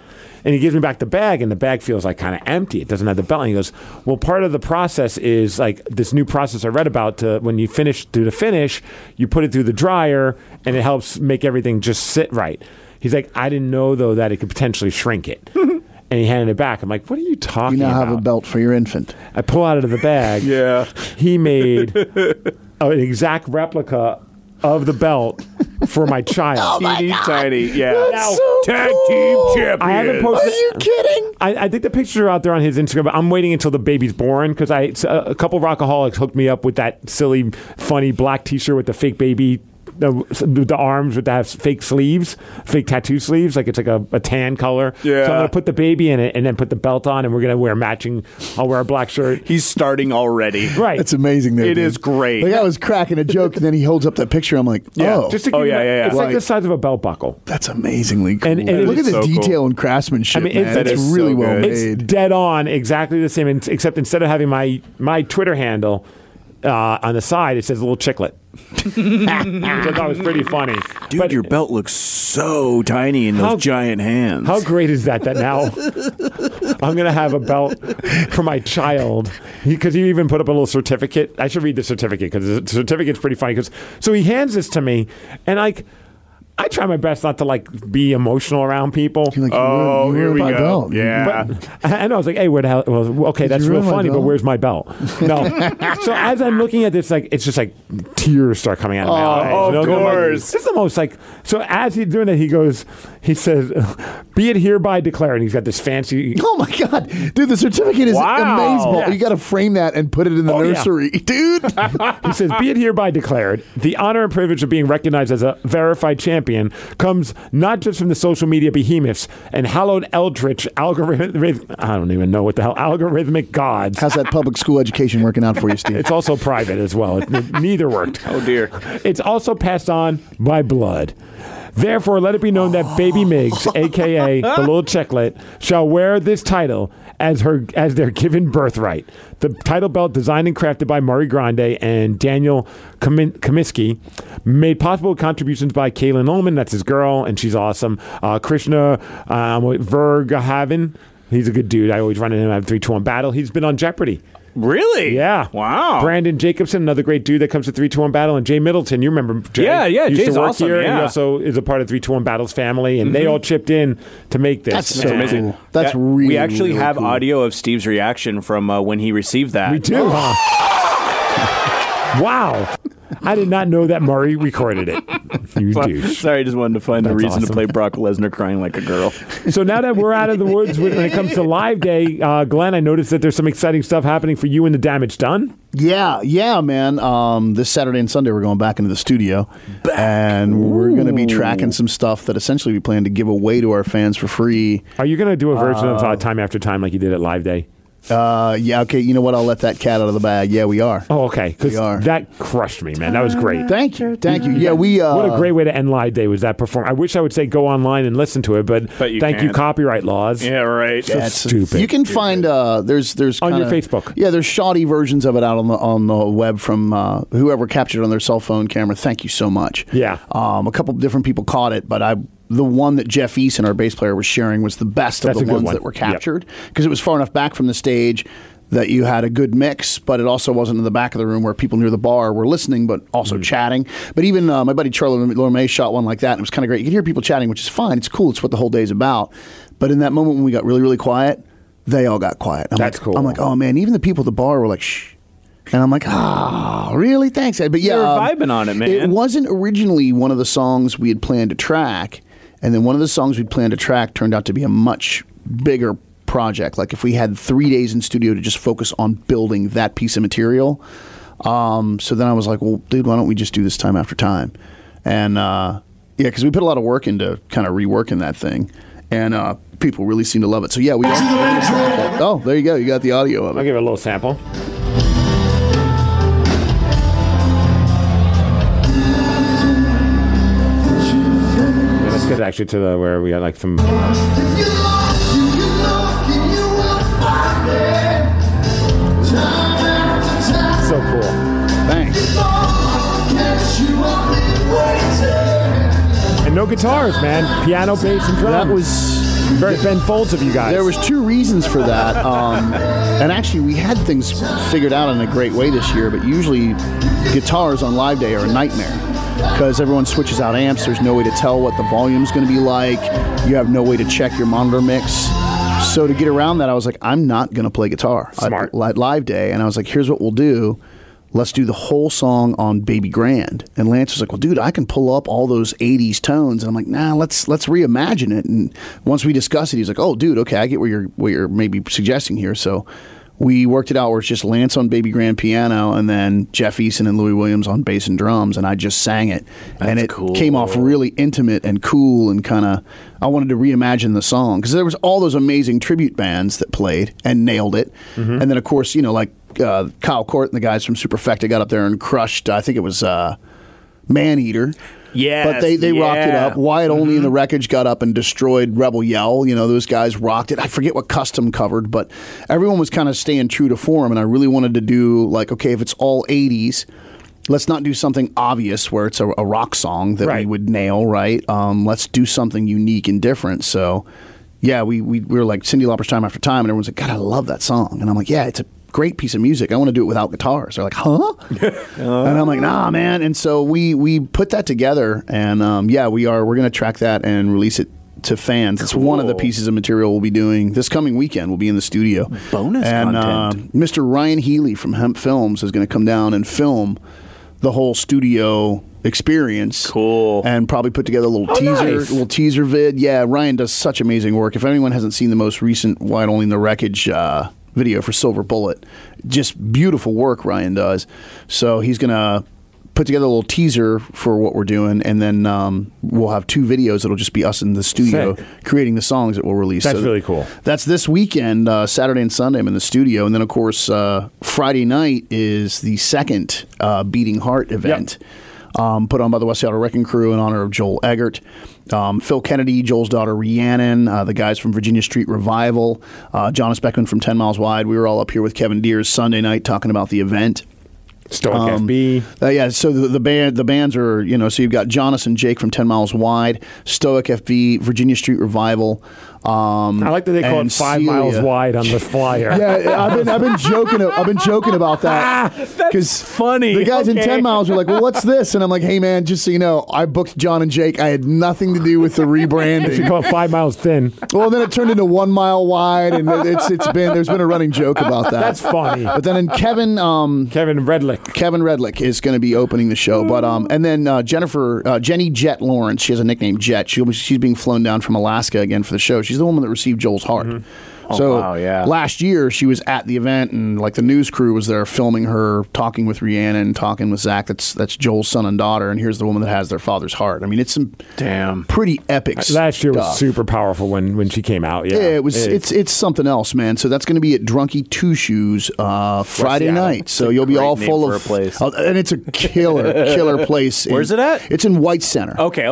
And he gives me back the bag, and the bag feels like kind of empty. It doesn't have the belt. And he goes, well, part of the process is like this new process I read about. When you do the finish, you put it through the dryer, and it helps make everything just sit right. He's like, I didn't know, though, that it could potentially shrink it. And he handed it back. I'm like, what are you talking about? You now have a belt for your infant. I pull out of the bag. Yeah. He made an exact replica of the belt for my child. Teeny tiny. Yeah. Now, Tag team champion. I haven't posted. Are you kidding? I think the pictures are out there on his Instagram, but I'm waiting until the baby's born because a couple of rockaholics hooked me up with that silly, funny black T-shirt with the fake baby. The arms with that fake sleeves, fake tattoo sleeves, like it's like a tan color. Yeah. So I'm gonna put the baby in it and then put the belt on, and we're gonna wear matching. I'll wear a black shirt. He's starting already. Right. That's amazing. There, It dude. is great. Like I was cracking a joke, and then he holds up that picture. I'm like, oh, Just to give you It's like the size of a belt buckle. that's amazingly cool. And Look at the so cool. detail and craftsmanship. I mean, man. that It's is really so well good. It's made. dead on, exactly the same, except instead of having my Twitter handle on the side, it says a little chiclet. Which I thought was pretty funny. Dude, But your belt looks so tiny in those giant hands. how great is that now I'm going to have a belt for my child? Because he even put up a little certificate. I should read the certificate because the certificate's pretty funny. So he hands this to me, and I try my best not to like be emotional around people. You're like, Oh, you here ruined we my go. belt. Yeah. But I know, I was like, hey, where the hell? Well, okay, that's you real ruin my funny, but belt? where's my belt? No. So as I'm looking at this, like, it's just like tears start coming out of my eyes. of You know, course. This is the most like, so as he's doing it, he says, be it hereby declared. And he's got this fancy. Oh my God, dude! The certificate is Wow. amazing. Yeah. You got to frame that and put it in the Oh, yeah. nursery, dude. He says, be it hereby declared, the honor and privilege of being recognized as a verified champion comes not just from the social media behemoths and hallowed eldritch algorithmic, I don't even know what the hell, algorithmic gods. How's that public school education working out for you, Steve? It's also private as well. Neither worked. Oh, dear. It's also passed on by blood. Therefore, let it be known that Baby Miggs, a.k.a. the little chicklet, shall wear this title as their given birthright. The title belt, designed and crafted by Murray Grande and Daniel Comiskey, made possible with contributions by Kaylin Ullman, that's his girl, and she's awesome. Krishna Vergahaven, he's a good dude. I always run into him at 3-2-1 Battle. He's been on Jeopardy. Really? Yeah. Wow. Brandon Jacobson, another great dude that comes to 3-2-1 Battle, and Jay Middleton. You remember Jay? Yeah, He used Jay's to work awesome, here, and he yeah. also is a part of 3-2-1 Battle's family, and they all chipped in to make this. That's so And amazing. cool. That's really. We actually really have cool. audio of Steve's reaction from when he received that. We do, huh? Wow. I did not know that Murray recorded it. You douche. Sorry, I just wanted to find a That's reason awesome. to play Brock Lesnar crying like a girl. So now that we're out of the woods when it comes to Live Day, Glenn, I noticed that there's some exciting stuff happening for you and the Damage Done. Yeah, man. This Saturday and Sunday, we're going back into the studio, and we're going to be tracking some stuff that essentially we plan to give away to our fans for free. Are you going to do a version of Time After Time like you did at Live Day? Yeah, okay. You know what? I'll let that cat out of the bag. Yeah, we are. Oh, okay. Because We are. that crushed me, man. That was great. Thank you. Yeah, we. What a great way to end Live Day was that performance. I wish I would say go online and listen to it, but you thank you, can't. copyright laws. Yeah, right. So stupid. You can find there's On your kinda- Facebook. Yeah, there's shoddy versions of it out on the web from whoever captured it on their cell phone camera. Thank you so much. Yeah. A couple different people caught it, but the one that Jeff Eason, our bass player, was sharing was the best of That's the a good ones one. that were Yep. captured because it was far enough back from the stage that you had a good mix, but it also wasn't in the back of the room where people near the bar were listening, but also chatting. But even my buddy Charlie Lorme shot one like that, and it was kind of great. You could hear people chatting, which is fine. It's cool. It's what the whole day's about. But in that moment when we got really, really quiet, they all got quiet. That's cool. I'm like, oh, man, even the people at the bar were like, shh. And I'm like, really? Thanks. But yeah, You were vibing on it, man. It wasn't originally one of the songs we had planned to track. And then one of the songs we'd planned to track turned out to be a much bigger project. Like if we had 3 days in studio to just focus on building that piece of material. So then I was like, well, dude, why don't we just do this Time After Time? And yeah, because we put a lot of work into kind of reworking that thing. And people really seem to love it. So yeah, we are. Oh, there you go. You got the audio of I'll it. give it a little sample. Yeah, let's get actually to where we got like some. So cool. Thanks. And no guitars, man. Piano, bass, and drums. That was Very Ben Folds of you guys. There was 2 reasons for that, and actually we had things figured out in a great way this year. But usually, guitars on live day are a nightmare because everyone switches out amps. There's no way to tell what the volume's going to be like. You have no way to check your monitor mix. So to get around that, I was like, I'm not going to play guitar Smart. at live day. And I was like, here's what we'll do. Let's do the whole song on Baby Grand. And Lance was like, well, dude, I can pull up all those 80s tones. And I'm like, nah, let's reimagine it. And once we discussed it, he's like, oh, dude, okay, I get what you're maybe suggesting here. So we worked it out where it's just Lance on Baby Grand piano and then Jeff Eason and Louis Williams on bass and drums. And I just sang it. And it came off really intimate and cool and kind of, I wanted to reimagine the song. Because there was all those amazing tribute bands that played and nailed it. Mm-hmm. And then, of course, like Kyle Court and the guys from Superfecta got up there and crushed, I think it was Maneater. Yes, but they rocked it up. Wyatt Only and the Wreckage got up and destroyed Rebel Yell. Those guys rocked it. I forget what Custom covered, but everyone was kind of staying true to form, and I really wanted to do, like, okay, if it's all 80s, let's not do something obvious where it's a rock song that we would nail, right? Let's do something unique and different. So, yeah, we were like Cyndi Lauper's Time After Time, and everyone's like, God, I love that song. And I'm like, yeah, it's a great piece of music. I want to do it without guitars. They're like, huh? And I'm like, nah, man. And so we put that together, and we're going to track that and release it to fans. It's one of the pieces of material we'll be doing this coming weekend. We'll be in the studio. Bonus content. Mr. Ryan Healy from Hemp Films is going to come down and film the whole studio experience. Cool. And probably put together a little teaser vid. Yeah, Ryan does such amazing work. If anyone hasn't seen the most recent Wyatt Only and the Wreckage video for Silver Bullet, just beautiful work Ryan does. So he's going to put together a little teaser for what we're doing, and then we'll have 2 videos that'll just be us in the studio creating the songs that we'll release. That's really cool. That's this weekend, Saturday and Sunday I'm in the studio, and then of course Friday night is the second Beating Heart event. Yep. Put on by the West Seattle Wrecking Crew in honor of Joel Eggert. Phil Kennedy, Joel's daughter Rhiannon, the guys from Virginia Street Revival, Jonas Beckman from 10 Miles Wide. We were all up here with Kevin Deers Sunday night talking about the event. Stoic FB. So the bands are, so you've got Jonas and Jake from 10 Miles Wide, Stoic FB, Virginia Street Revival. I like that they call it 5 miles wide on the flyer. Yeah, I've been joking about that. That's funny. The guys in 10 Miles were like, well, what's this? And I'm like, hey, man, just so you know, I booked John and Jake. I had nothing to do with the rebranding. You call it 5 miles thin. Well, then it turned into 1 mile wide, and there's been a running joke about that. That's funny. But then Kevin Redlick is going to be opening the show. But and then Jenny Jet Lawrence, she has a nickname Jet. She's being flown down from Alaska again for the show. She's the woman that received Joel's heart. Mm-hmm. Last year she was at the event, and like the news crew was there filming her talking with Rhiannon, talking with Zach. That's Joel's son and daughter, and here's the woman that has their father's heart. I mean, it's some pretty epic stuff. Last year was super powerful when she came out. Yeah, it was. It's something else, man. So that's going to be at Drunky Two Shoes Friday night. So you'll be all full of place. And it's a killer place. Where's it at? It's in White Center. Okay.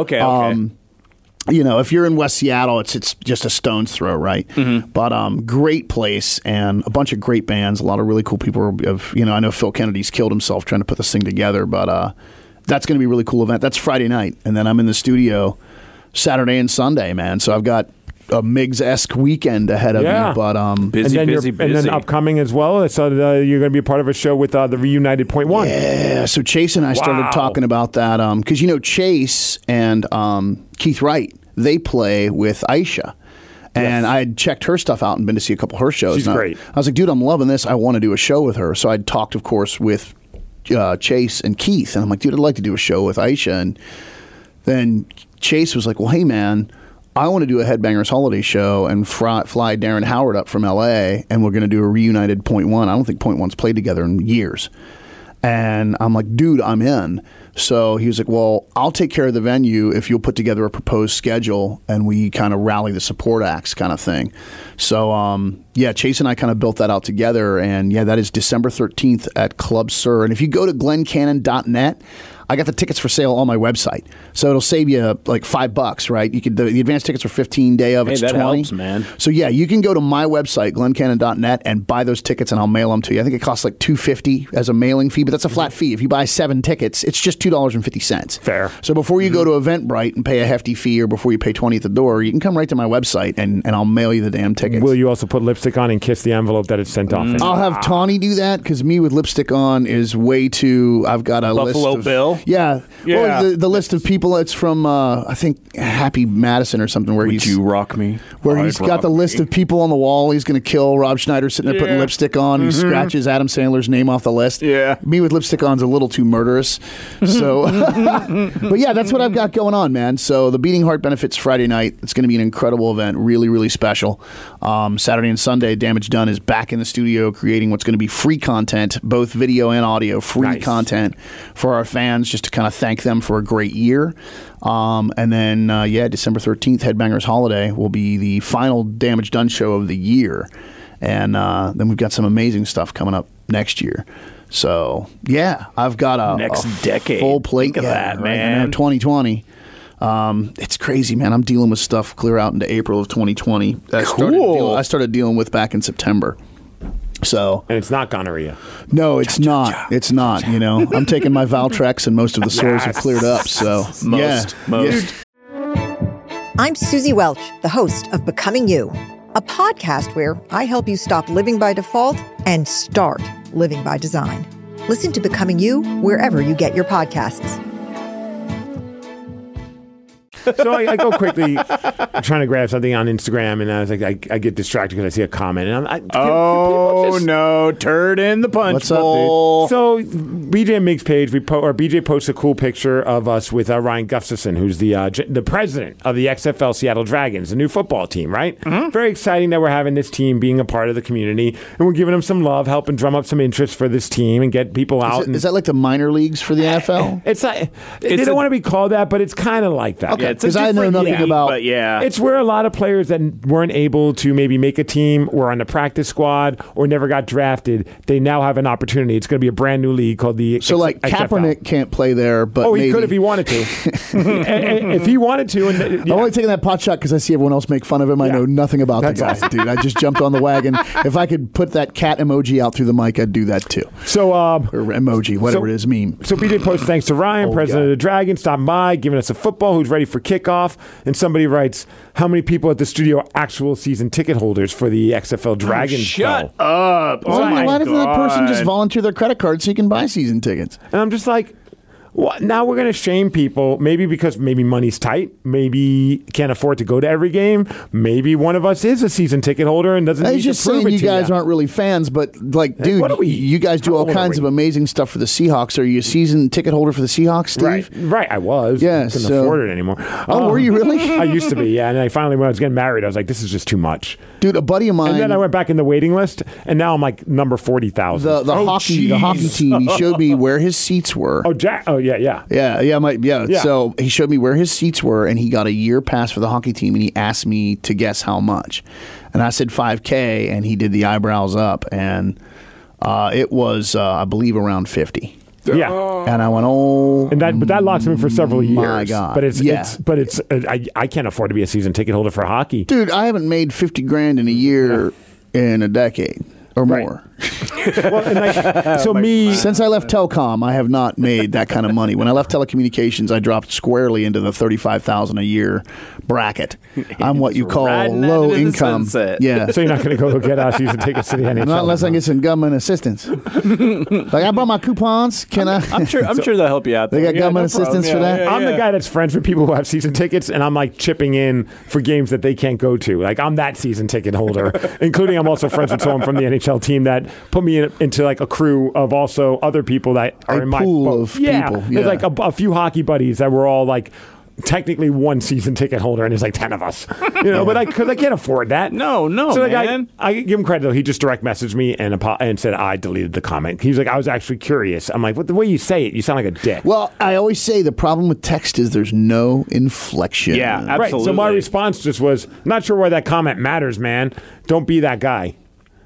If you're in West Seattle, it's just a stone's throw, right? Mm-hmm. But great place and a bunch of great bands. A lot of really cool people. I know Phil Kennedy's killed himself trying to put this thing together, but that's going to be a really cool event. That's Friday night, and then I'm in the studio Saturday and Sunday, man. So I've got a Migs-esque weekend ahead of me, but busy. And then upcoming as well. So you're going to be a part of a show with the Reunited Point One. Yeah. So Chase and I started talking about that because Chase and Keith Wright, they play with Aisha. And I had checked her stuff out and been to see a couple of her shows. She's great. I was like, dude, I'm loving this. I want to do a show with her. So I'd talked, of course, with Chase and Keith. And I'm like, dude, I'd like to do a show with Aisha. And then Chase was like, well, hey, man, I want to do a Headbangers Holiday show and fly Darren Howard up from L.A., and we're going to do a Reunited Point One. I don't think Point One's played together in years. And I'm like, dude, I'm in. So he was like, well, I'll take care of the venue if you'll put together a proposed schedule and we kind of rally the support acts kind of thing. So, Chase and I kind of built that out together. And, that is December 13th at Club Sur. And if you go to glencannon.net, I got the tickets for sale on my website, so it'll save you like $5, right? You could the advance tickets are 15 day of. Hey, it's that 20. helps, man. So yeah, you can go to my website glencannon.net and buy those tickets, and I'll mail them to you. I think it costs like $2.50 as a mailing fee, but that's a flat fee. If you buy 7 tickets, it's just $2.50. Fair. So before you go to Eventbrite and pay a hefty fee, or before you pay $20 at the door, you can come right to my website and I'll mail you the damn tickets. Will you also put lipstick on and kiss the envelope that it's sent off in? I'll have Tawny do that because me with lipstick on is way too. I've got a Buffalo list of, Bill? Yeah, Yeah. Well, the list of people. It's from I think Happy Madison or something. Where Would you rock me? Where I'd he's got rock the list me. of people on the wall. He's going to kill Rob Schneider sitting there putting lipstick on. He scratches Adam Sandler's name off the list. Yeah. Me with lipstick on's a little too murderous. So, but yeah, that's what I've got going on, man. So the Beating Heart benefits Friday night. It's going to be an incredible event. Really, really special. Saturday and Sunday, Damage Done is back in the studio creating what's going to be free content, both video and audio, free content for our fans, just to kind of thank them for a great year. And then, December 13th, Headbangers Holiday will be the final Damage Done show of the year. And then we've got some amazing stuff coming up next year. So, yeah, I've got a decade. full plate. Look at that, man. 2020. It's crazy, man. I'm dealing with stuff clear out into April of 2020. I started dealing with back in September. So, and it's not gonorrhea. No, it's not. It's not. You know, I'm taking my Valtrex, and most of the sores have cleared up. So, most. I'm Susie Welch, the host of Becoming You, a podcast where I help you stop living by default and start living by design. Listen to Becoming You wherever you get your podcasts. So I go quickly trying to grab something on Instagram, and I was like, I get distracted because I see a comment, and no, turd in the punch What's up, bowl. So BJ and Mig's page, BJ posts a cool picture of us with Ryan Gustafson, who's the president of the XFL Seattle Dragons, the new football team, right? Mm-hmm. Very exciting that we're having this team being a part of the community, and we're giving them some love, helping drum up some interest for this team and get people out. Is that like the minor leagues for the NFL? It's like they don't want to be called that, but it's kind of like that. Okay. It's a Because I know different nothing league, about. but yeah. It's where a lot of players that weren't able to maybe make a team, were on the practice squad, or never got drafted, they now have an opportunity. It's going to be a brand new league called the So like XFL. Kaepernick can't play there, but Oh, he maybe. could if he wanted to. If he wanted to. And, I'm only taking that pot shot because I see everyone else make fun of him. I know nothing about the guy, dude. I just jumped on the wagon. If I could put that cat emoji out through the mic, I'd do that too. So, or emoji, whatever it is, meme. So BJ posts, thanks to Ryan, president of the Dragons, stopping by, giving us a football, who's ready for kickoff. And somebody writes, how many people at the studio are actual season ticket holders for the XFL Dragons? Shut up. Why, Oh my why doesn't that person just God. volunteer their credit card so you can buy season tickets? And I'm just like, what? Now we're going to shame people, maybe because maybe money's tight, maybe can't afford to go to every game, maybe one of us is a season ticket holder and doesn't I need was just to prove saying it you to guys aren't really fans, but like, dude, what are we? you guys do How all old are kinds we? of amazing stuff for the Seahawks. Are you a season ticket holder for the Seahawks, Steve? Right, I was. Yeah, Couldn't so- afford it anymore. Oh, were you really? I used to be, yeah. And I finally, when I was getting married, I was like, this is just too much. Dude, a buddy of mine. And then I went back in the waiting list, and now I'm like number 40,000. the hockey team. He showed me where his seats were. Oh, Jack. Oh, yeah. Yeah. So he showed me where his seats were, and he got a year pass for the hockey team, and he asked me to guess how much, and I said $5,000, and he did the eyebrows up, and it was I believe around 50. Yeah. And I went, oh, But that locks him in for several years. my God. I can't afford to be a season ticket holder for hockey. dude, I haven't made $50,000 in a year in a decade or Right. more. Well, and like, so me, Since I left Telcom, I have not made that kind of money. When I left telecommunications, I dropped squarely into the $35,000 a year bracket. I'm what you call Riding out low into the income. sunset. Yeah. so you're not going to go get us season tickets to the NHL. Not unless I get some government assistance. Like I bought my coupons. Can I? I'm sure they'll help you out. They there. got government assistance for that? I'm the guy that's friends with people who have season tickets, and I'm like chipping in for games that they can't go to. Like I'm that season ticket holder, including I'm also friends with someone from the NHL team that put me into like a crew of also other people that are A in my pool boat. of people, There's yeah. like a few hockey buddies that were all like technically one season ticket holder, and there's like 10 of us, but because I can't afford that. No, So like man. I give him credit though. He just direct messaged me and said I deleted the comment. He's like, I was actually curious. I'm like, what, the way you say it, you sound like a dick. Well, I always say the problem with text is there's no inflection. Yeah, absolutely. Right. So my response just was, not sure why that comment matters, man. Don't be that guy.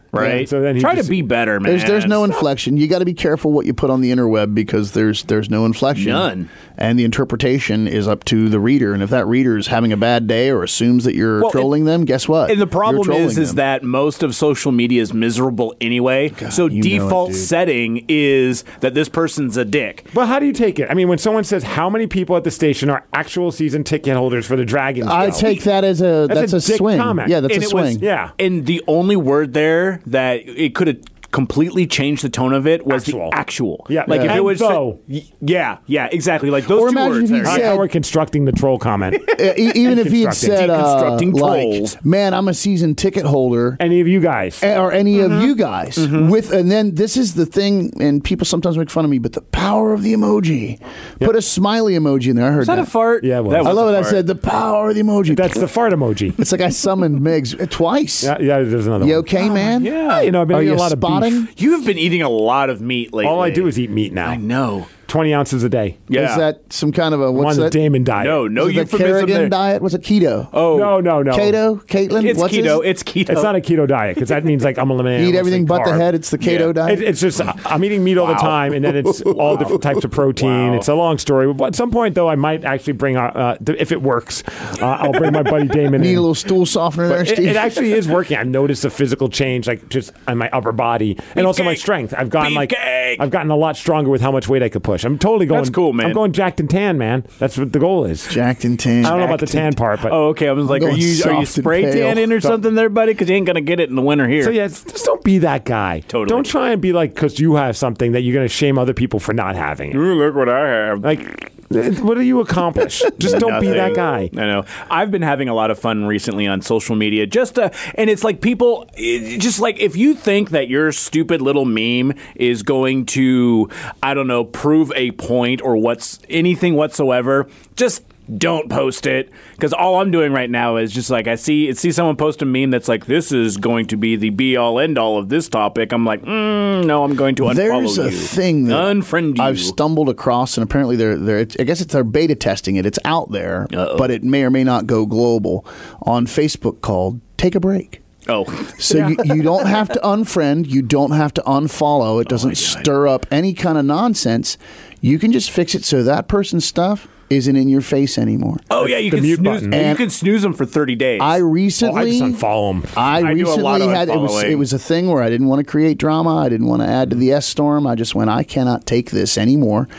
right? Yeah, so then he Try just- to be better, man. There's no inflection. You got to be careful what you put on the interweb because there's no inflection. None. And the interpretation is up to the reader. And if that reader is having a bad day or assumes that you're trolling them, guess what? And the You're problem trolling is them. that most of social media is miserable anyway. So you know it, default dude. setting is that this person's a dick. But how do you take it? I mean, when someone says how many people at the station are actual season ticket holders for the Dragons, I show? take that as a That's a dick swing. comment. Yeah, that's And a it was- swing. Yeah. And the only word there that it could have completely changed the tone of it was Actual. the actual. Yeah. Like if And it was though. yeah, exactly. Like those Or two imagine words if he there. said- How we're constructing the troll comment. Even if he had said, Deconstructing trolls. like, man, I'm a season ticket holder. Any of you guys? Or any of you guys and then this is the thing, and people sometimes make fun of me, but the power of the emoji. Put a smiley emoji in there. I heard Was that a fart? Yeah, it was. That I love a it. I fart. said the power of the emoji. That's the fart emoji. It's like I summoned Migs twice. Yeah, there's another You one. okay, man? Yeah. You know, I've been Are eating you a lot of spotting? beef. You have been eating a lot of meat lately. All I do is eat meat now. I know. 20 ounces a day. Yeah. Is that some kind of a I'm on what's the that? Damon diet. No Is it the euphemism Kerrigan there. diet? What's it? Keto? Oh No. Keto? Caitlin? It's What's keto. his? It's keto. It's not a keto diet because that means like I'm eliminating. Eat almost, everything like, but the carb. head. It's the keto diet. It's just I'm eating meat all the time, and then it's all different types of protein. Wow. It's a long story. But at some point, though, I might actually bring if it works, I'll bring my buddy Damon. Need in. a little stool softener there, It, Steve. it actually is working. I've noticed a physical change, like just on my upper body, and also my Beefcake. strength. I've gotten Beefcake. I've gotten a lot stronger with how much weight I could push. I'm totally going. That's cool, man. I'm going jacked and tan, man. That's what the goal is. Jacked and tan. I don't know about the tan part, but Oh, okay. I was like, are Going you soft and spray pale. tanning or something there, buddy? Because you ain't gonna get it in the winter here. so yeah, just don't be that guy. Totally. Don't try and be like because you have something that you're going to shame other people for not having it. Ooh, look what I have. Like, what do you accomplish? Just don't be that guy. I know. I've been having a lot of fun recently on social media. And it's like people, just like if you think that your stupid little meme is going to, I don't know, prove a point or anything whatsoever, just don't post it, because all I'm doing right now is just like I see someone post a meme that's like, this is going to be the be all end all of this topic. I'm like, no, I'm going to unfollow There's you. a thing that Unfriend you. I've stumbled across, and apparently they're I guess they're beta testing it. It's out there, but it may or may not go global on Facebook called Take a Break. Oh, So you don't have to unfriend, you don't have to unfollow. It doesn't stir up any kind of nonsense. You can just fix it so that person's stuff isn't in your face anymore. oh yeah, you the can mute snooze. button. And you can snooze them for 30 days. I I recently just unfollow him. I I do a lot recently of had unfollowing. it was a thing where I didn't want to create drama. I didn't want to add to the S storm. I just went, I cannot take this anymore.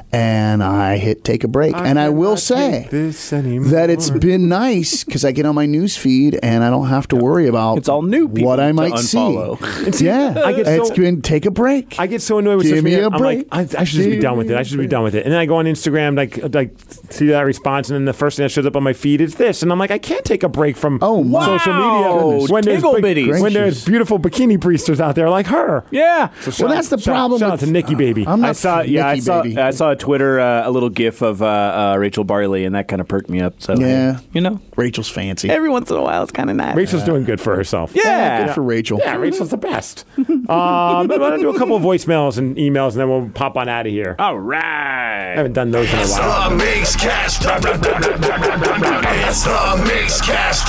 And I hit take a break. And I will say that it's been nice because I get on my news feed and I don't have to worry about It's all new people what I to might unfollow. see. Yeah, I get it's so- been take a break. I get so annoyed with Give social me media. a I'm break. like, I should just be done with it. I should be done with it. And then I go on Instagram, like see that response, and then the first thing that shows up on my feed is this, and I'm like, I can't take a break from Oh, my social Wow. media when there's Tiggle bitties. when there's beautiful bikini priesters out there like her. Yeah. Well, that's the problem Shout out with- to Nikki Baby. I'm not I saw Nikki, baby. I saw a Twitter a little gif of Rachel Barley, and that kind of perked me up. So Yeah. you know, Rachel's fancy. every once in a while it's kind of nice. Rachel's doing good for herself. Yeah. Good for Rachel. Yeah, Rachel's the best. But I'm going to do a couple of voicemails and emails, and then we'll pop on out of here. All I right. haven't done those in a while. The Mix Cast. It's the Mix Cast.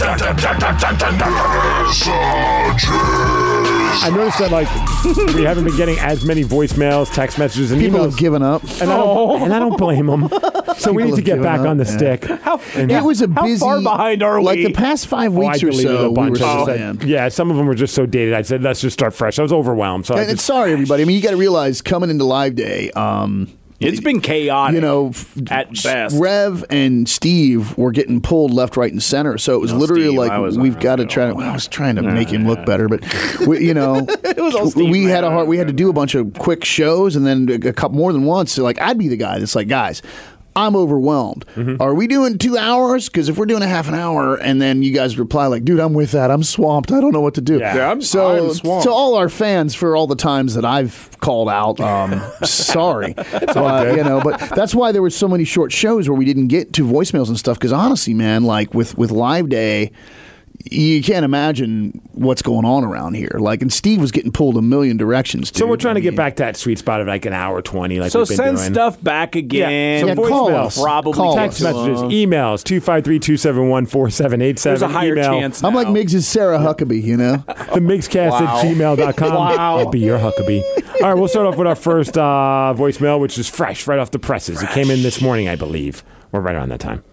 I noticed that like we haven't been getting as many voicemails, text messages, and People emails. have given up. And I don't blame them. So we need People to get have back given on the up, stick. It was a busy. far behind are Like we? the past 5 Oh, I weeks or deleted so, a we bunch. were I just saying. said, yeah, some of them were just so dated. I said, let's just start fresh. I was overwhelmed. So I And just, sorry, everybody. I mean, you got to realize coming into Live Day, It's been chaotic. you know, at best. Rev and Steve were getting pulled left, right, and center. So it was literally Steve, like I was we've on got to it. try to. Well, I was trying to make him look better, but we, it was all Steve, we had man. we had to do a bunch of quick shows, and then a couple more than once. So like I'd be the guy that's like, guys, I'm overwhelmed. Are we doing 2 hours? Because if we're doing a half an hour, and then you guys reply like, dude, I'm with that. I'm swamped. I don't know what to do. Yeah, I'm So swamped. to all our fans for all the times that I've called out, sorry. But that's why there were so many short shows where we didn't get to voicemails and stuff. Because honestly, man, like with Live Day, you can't imagine what's going on around here. Like, and Steve was getting pulled a million directions. Dude. So we're trying to get back to that sweet spot of like an hour 20. Like So we've been send doing. stuff back again. Yeah, so call voicemails. us. Probably Call Text us. messages, emails, 253-271-4787. There's a higher email, chance I'm like now. Migs' Sarah Huckabee, you know? The MigsCast@gmail.com. Wow. I'll be your Huckabee. All right, we'll start off with our first voicemail, which is fresh, right off the presses. It came in this morning, I believe. We're right around that time.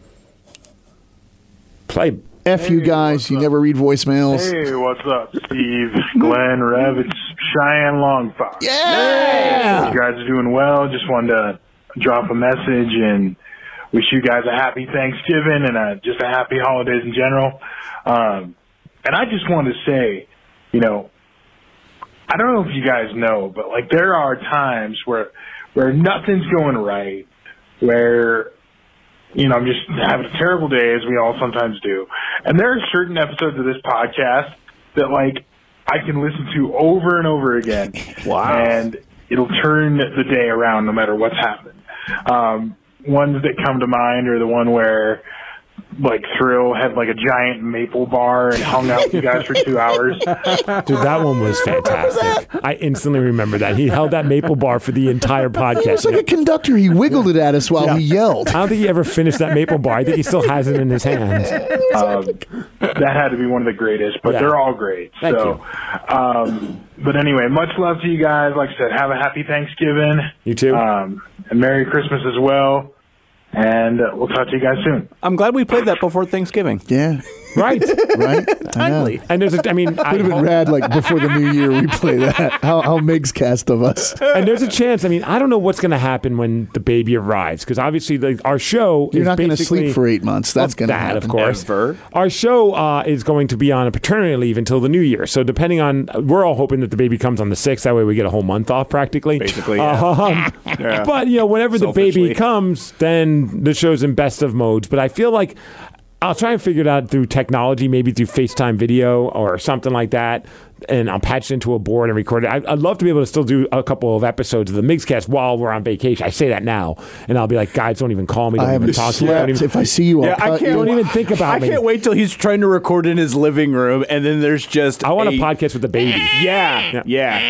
Play. F you guys, you never read voicemails. Hey, what's up, Steve, Glenn, Rev? It's Cheyenne Longfox. Yeah! You guys are doing well. Just wanted to drop a message and wish you guys a happy Thanksgiving and just a happy holidays in general. And I just wanted to say, you know, I don't know if you guys know, but like there are times where nothing's going right, where you know, I'm just having a terrible day, as we all sometimes do. And there are certain episodes of this podcast that, like, I can listen to over and over again. Wow. And it'll turn the day around no matter what's happened. Ones that come to mind are the one where, like, Thrill had, like, a giant maple bar and hung out with you guys for 2 hours. Dude, that one was fantastic. I instantly remember that. He held that maple bar for the entire podcast. It's like a conductor. He wiggled it at us while he yelled. I don't think he ever finished that maple bar. I think he still has it in his hand. That had to be one of the greatest, but Yeah. they're all great. Thank you. But anyway, much love to you guys. Like I said, have a happy Thanksgiving. You too. And Merry Christmas as well. And we'll talk to you guys soon. I'm glad we played that before Thanksgiving. Yeah. Right. Right? Timely. And there's I mean, Would have been rad, like, before the new year we play that. How Migs cast of us. and there's a chance. I mean, I don't know what's going to happen when the baby arrives, because obviously our show You're is not going to basically sleep for 8 months. That's going to that, happen. of course. Ever. Our show is going to be on a paternity leave until the new year. So depending on, we're all hoping that the baby comes on the 6th. That way we get a whole month off practically. Basically, yeah. Yeah. But, you know, whenever the baby Selfishly. comes, then the show's in best of modes. But I feel like I'll try and figure it out through technology, maybe through FaceTime video or something like that. And I'll patch it into a board and record it. I'd love to be able to still do a couple of episodes of the MigsCast while we're on vacation. I say that now, and I'll be like, guys, don't even call me. Don't I even haven't talk to me. Don't slept. even, If I see you, I'll cut I can't. you. don't even think about me. I can't wait till he's trying to record in his living room, and then there's just. I want a podcast with the baby. Yeah.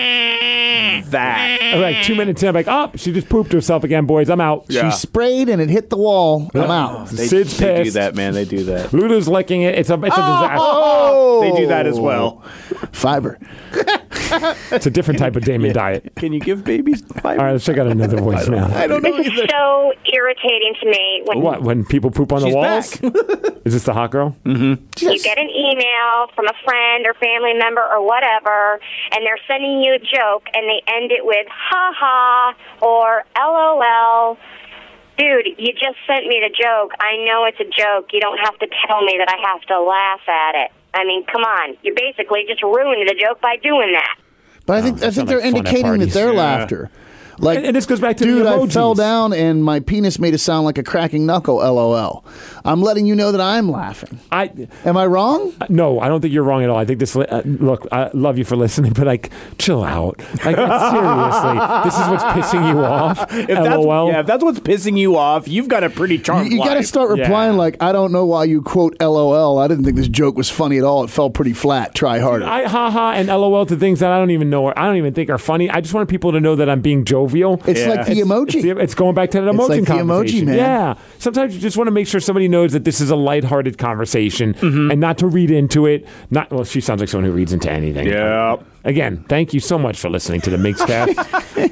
That. Like 2 minutes in, I'm like, oh, she just pooped herself again, boys. I'm out. Yeah. She sprayed and it hit the wall. I'm out. Sid's They do pissed. that, man. They do that. Lulu's licking it. It's a disaster. Oh! They do that as well. Fiber. It's a different type of Damon diet. Can you give babies fiber? All right, let's check out another voicemail. I don't know This is either. so irritating to me when What, when people poop on the She's walls? back. Is this the hot girl? you get an email from a friend or family member or whatever, and they're sending you a joke, and they end it with "ha ha" or "LOL." Dude, you just sent me the joke. I know it's a joke. You don't have to tell me that I have to laugh at it. I mean, come on. You basically just ruined the joke by doing that. But I think sound they're like fun at indicating that parties. their Yeah. laughter. Like, And this goes back to dude, the I emojis. fell down and my penis made it sound like a cracking knuckle. LOL. I'm letting you know that I'm laughing. Am I wrong? No, I don't think you're wrong at all. I think this. Look, I love you for listening, but like, chill out. Like, seriously, this is what's pissing you off. LOL. If that's what's pissing you off, you've got a pretty charmed You got to life. start replying Yeah. like, I don't know why you quote LOL. I didn't think this joke was funny at all. It fell pretty flat. Try harder. I haha and LOL to things that I don't even know or I don't even think are funny. I just want people to know that I'm being jovial. It's like the emoji. It's going back to that It's emoji like the emoji, conversation. man. Yeah. Sometimes you just want to make sure somebody knows that this is a lighthearted conversation and not to read into it. Not well, she sounds like someone who reads into anything. Yeah. Again, thank you so much for listening to the MigsCast.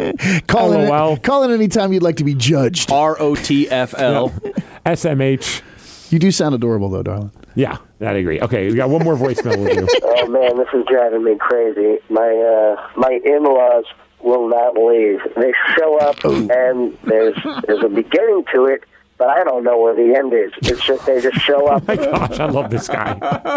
Call in anytime you'd like to be judged. ROTFL. SMH. You do sound adorable, though, darling. Yeah, I agree. Okay, we got one more voicemail we'll do. Oh man, this is driving me crazy. My in-laws will not leave. They show up and there's a beginning to it, but I don't know where the end is. It's just they just show up. My gosh, I love this guy.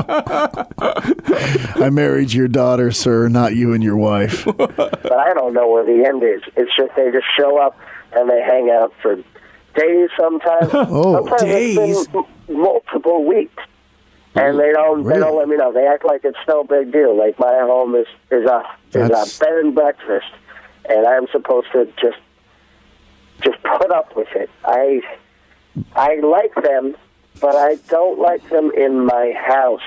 I married your daughter, sir, not you and your wife. But I don't know where the end is. It's just they just show up and they hang out for days sometimes. Sometimes days? it's been multiple weeks. And they don't let me know. They act like it's no big deal. Like my home is a bed and breakfast, and I'm supposed to just put up with it. I like them, but I don't like them in my house.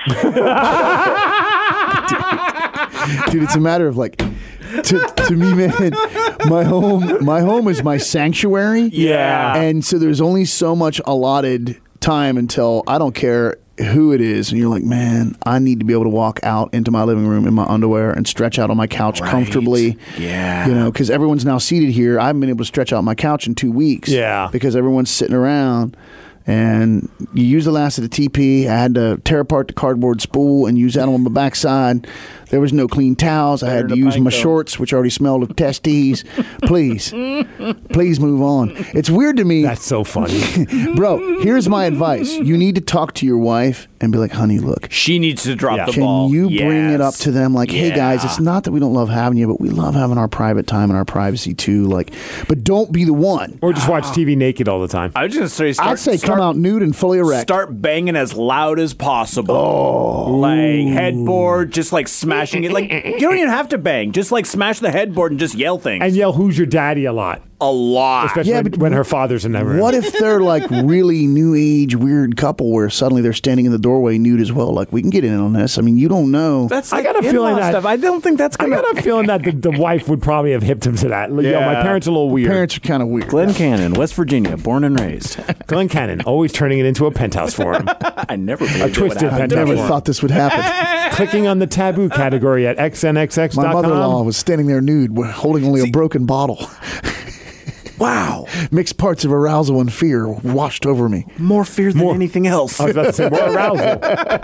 Dude, it's a matter of like, to me, man, my home is my sanctuary. Yeah. And so there's only so much allotted time until I don't care who it is, and you're like, man, I need to be able to walk out into my living room in my underwear and stretch out on my couch comfortably. Yeah. You know, because everyone's now seated here. I haven't been able to stretch out my couch in 2 weeks. Yeah. Because everyone's sitting around. And you use the last of the TP. I had to tear apart the cardboard spool and use that on my backside. There was no clean towels. I had to use my shorts, which already smelled of testes. Please move on. It's weird to me. That's so funny. Bro, here's my advice. You need to talk to your wife and be like, honey, look. She needs to drop the Can ball. you bring it up to them like, hey, guys, it's not that we don't love having you, but we love having our private time and our privacy, too. Like, but don't be the one. Or just watch TV naked all the time. I was just going to say, I'd say come out nude and fully erect. Start banging as loud as possible. Like headboard, just like smashing it. Like, you don't even have to bang. Just like smash the headboard and just yell things. And yell, who's your daddy a lot. A lot. Especially when her father's in that room. What if they're like really new age weird couple where suddenly they're standing in the doorway nude as well? Like, we can get in on this. I mean, you don't know. That's I like got a feeling that stuff. I don't think that's I gonna. got a feeling that the wife would probably have hipped him to that. Yo, my parents are a little weird. Parents are kind of weird. Glen Cannon, West Virginia, born and raised. Glen Cannon, always turning it into a penthouse for him. I never believed A twisted I penthouse never for him. thought this would happen. Clicking on the taboo category at xnxx.com. My mother-in-law was standing there nude, holding only a broken bottle. Wow. Mixed parts of arousal and fear washed over me. More fear than anything else. I was about to say more arousal.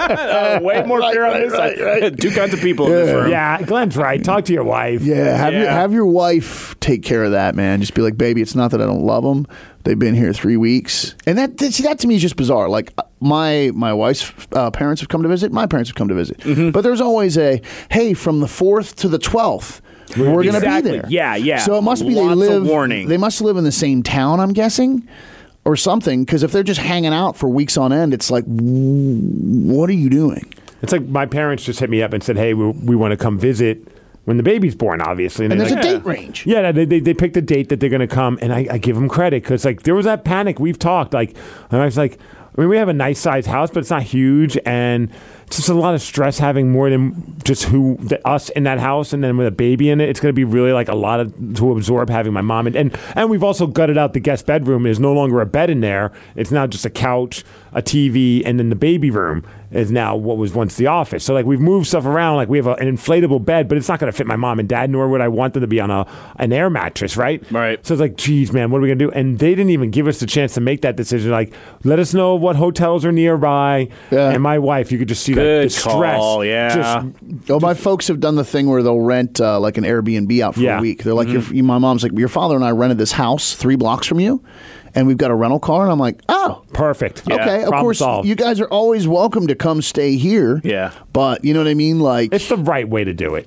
Way more fear on this side. Two kinds of people in this room. Yeah, Glenn's right. Talk to your wife. Yeah, have your wife take care of that, man. Just be like, baby, it's not that I don't love them. They've been here 3 weeks. And that to me is just bizarre. Like, my wife's parents have come to visit. My parents have come to visit. Mm-hmm. But there's always a, hey, from the 4th to the 12th, we're going to be there. Yeah, yeah. So it must be Lots of warning. They must live in the same town, I'm guessing, or something. Because if they're just hanging out for weeks on end, it's like, what are you doing? It's like my parents just hit me up and said, hey, we want to come visit when the baby's born, obviously. And there's like, a date range. Yeah, they picked a date that they're going to come, and I give them credit because like there was that panic. We've talked. Like, and I was like, I mean, we have a nice sized house, but it's not huge, and it's just a lot of stress having more than just us in that house, and then with a baby in it, it's going to be really like a lot to absorb having my mom and we've also gutted out the guest bedroom. There's no longer a bed in there. It's now just a couch, a TV, and then the baby room is now what was once the office. So like we've moved stuff around. Like we have an inflatable bed, but it's not going to fit my mom and dad, nor would I want them to be on an air mattress, right? Right. So it's like, geez, man, what are we going to do? And they didn't even give us the chance to make that decision. Like, let us know what hotels are nearby. Yeah. And my wife, you could just see that Good distress. call, yeah. My folks have done the thing where they'll rent like an Airbnb out for a week. They're like, my mom's like, your father and I rented this house 3 blocks from you, and we've got a rental car. And I'm like, oh, perfect. Okay, Yeah. of Problem course, solved. you guys are always welcome to come stay here. Yeah. But you know what I mean? Like, it's the right way to do it.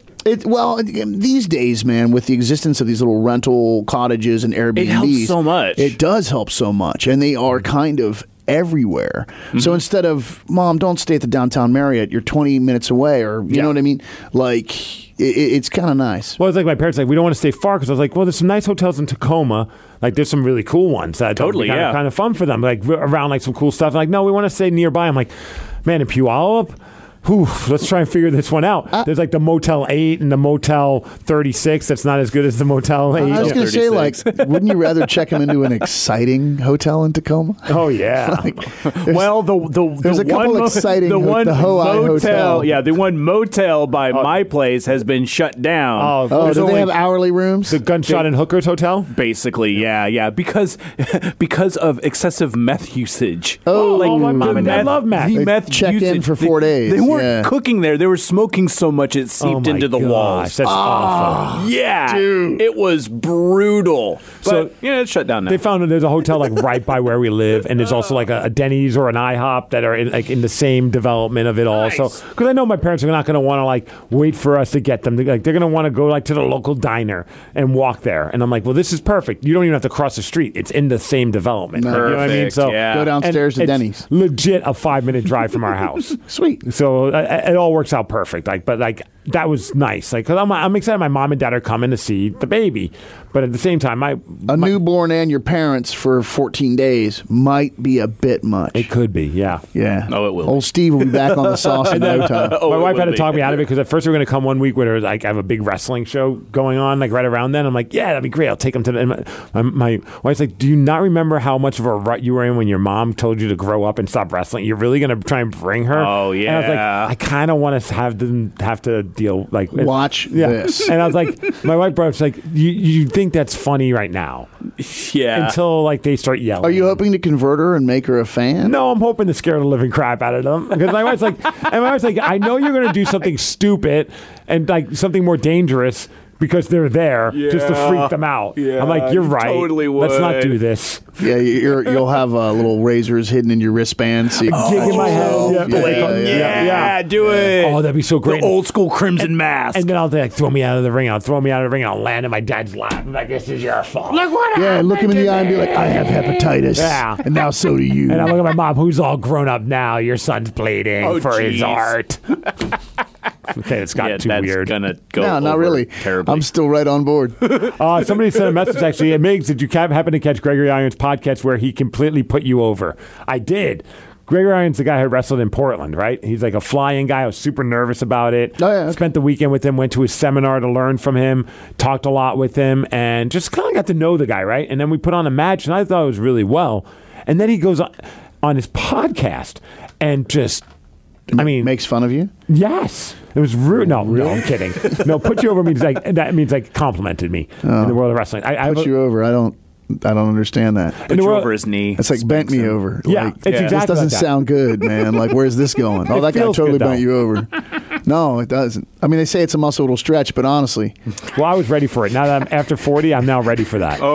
These days, man, with the existence of these little rental cottages and Airbnbs, It helps so much. It does help so much, and they are kind of everywhere. So instead of, Mom, don't stay at the downtown Marriott, you're 20 minutes away, or you know what I mean? Like, it's kind of nice. Well, it's like my parents like, we don't want to stay far because I was like, well, there's some nice hotels in Tacoma. Like, there's some really cool ones that Totally, kind yeah. kind of fun for them, like around like some cool stuff. Like, no, we want to stay nearby. I'm like, man, in Puyallup. Whew, let's try and figure this one out. There's like the Motel 8 and the Motel 36. That's not as good as the Motel 8. I was going to say, like, wouldn't you rather check them into an exciting hotel in Tacoma? Oh yeah. Well, there's a couple exciting. The one the Hawaii Hotel. Yeah, the one motel by my place has been shut down. Oh, do they have hourly rooms? The Gunshot and Hookers Hotel? Basically, yeah, because of excessive meth usage. Oh, my mom and dad love meth. The They meth checked in usage. for 4 days. They weren't Yeah. cooking there. They were smoking so much it seeped into the walls. That's awful. Yeah, dude. It was brutal. So, But, it's shut down now. They found that there's a hotel like right by where we live, and there's also like a Denny's or an IHOP that are in the same development of it all. So, because I know my parents are not going to want to like wait for us to get them. They're going to want to go like to the local diner and walk there. And I'm like, well, this is perfect. You don't even have to cross the street. It's in the same development. You know what I mean? Perfect, So yeah. Go downstairs to it's Denny's. Legit a 5-minute drive from our house. Sweet. So it all works out perfect. Like, but like that was nice. Like, cause I'm excited. My mom and dad are coming to see the baby, but at the same time, a newborn and your parents for 14 days might be a bit much. It could be, yeah. Oh, it will. Old Steve will be back on the sauce in no time. My wife had to talk me out of it because at first we were going to come one week where like I have a big wrestling show going on, like right around then. I'm like, yeah, that'd be great. I'll take them to. And my wife's like, do you not remember how much of a rut you were in when your mom told you to grow up and stop wrestling? You're really going to try and bring her? Oh yeah. And I was like, I kind of want to have them have to deal like watch this. And I was like, my wife brought up, she's like, you think that's funny right now? Yeah. Until like they start yelling. Are you hoping to convert her and make her a fan? No, I'm hoping to scare the living crap out of them because my wife's like, I know you're going to do something stupid and like something more dangerous because they're there just to freak them out. Yeah, I'm like, you're right. Totally would. Let's not do this. Yeah, you'll have little razors hidden in your wristband. So you jigging my head. Yeah, do it. Oh, that'd be so great. The old school crimson mask. And then I'll like throw me out of the ring. I'll land in my dad's lap. I'm like, this is your fault. Look what happened. Look him in the eye and be like, I have hepatitis. Yeah. And now so do you. And I look at my mom, who's all grown up now. Your son's bleeding for his art. Okay, it's gotten too weird. Gonna go no, not really. Terribly. I'm still right on board. Somebody sent a message actually. Hey, Migs, did you happen to catch Gregory Irons' podcast where he completely put you over? I did. Gregory Irons, the guy who wrestled in Portland, right? He's like a fly-in guy. I was super nervous about it. Oh, yeah. Okay. Spent the weekend with him, went to his seminar to learn from him, talked a lot with him, and just kind of got to know the guy, right? And then we put on a match, and I thought it was really well. And then he goes on his podcast and just... makes fun of you? Yes. It was rude. No, I'm kidding. No, put you over means like complimented me in the world of wrestling. Put you over. I don't understand that. Put you over his knee. It's like bent me over. Yeah, like, it's exactly this doesn't like that. sound good, man. Like, where's this going? Oh, that guy totally bent you over. No, it doesn't. I mean, they say it's a muscle it'll stretch, but honestly. Well, I was ready for it. Now that I'm after 40, I'm now ready for that.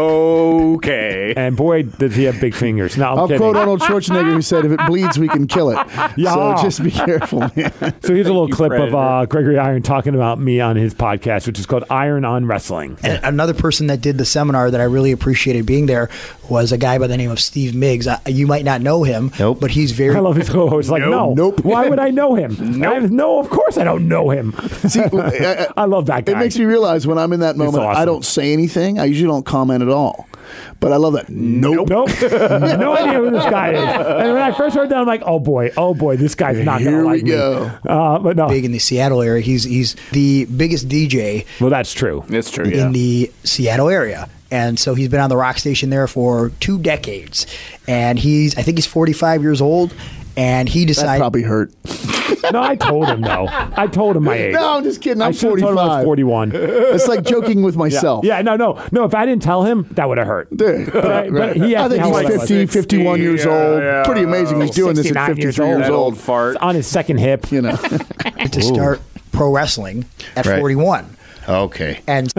Okay. And boy, does he have big fingers. No, I'm I'll kidding. quote Arnold Schwarzenegger who said, if it bleeds, we can kill it. Yeah. So just be careful, man. So here's a little clip of Gregory Iron talking about me on his podcast, which is called Iron on Wrestling. And another person that did the seminar that I really appreciated being there was a guy by the name of Steve Miggs. You might not know him, but he's very... I love his co-host. Like, Nope. Why would I know him? No, of course I don't know him. See, I love that guy. It makes me realize when I'm in that moment, awesome. I don't say anything. I usually don't comment at all. But I love that. Nope. No idea who this guy is. And when I first heard that, I'm like, oh boy, this guy's not going to like me. Here we go. But no. Big in the Seattle area. He's the biggest DJ. Well, that's true. It's true, in the Seattle area. And so he's been on the rock station there for 2 decades. And I think he's 45 years old. And he decided... That probably hurt. No, I told him, though. I told him my age. No, I'm just kidding. I'm 45. Told him I was 41. It's like joking with myself. Yeah, no. If I didn't tell him, that would have hurt. Dude, but he I think he's 50, 51 years old. Yeah. Pretty amazing he's doing this at 53 years old. Fart. It's on his second hip. You know. to start pro wrestling at 41. Okay. And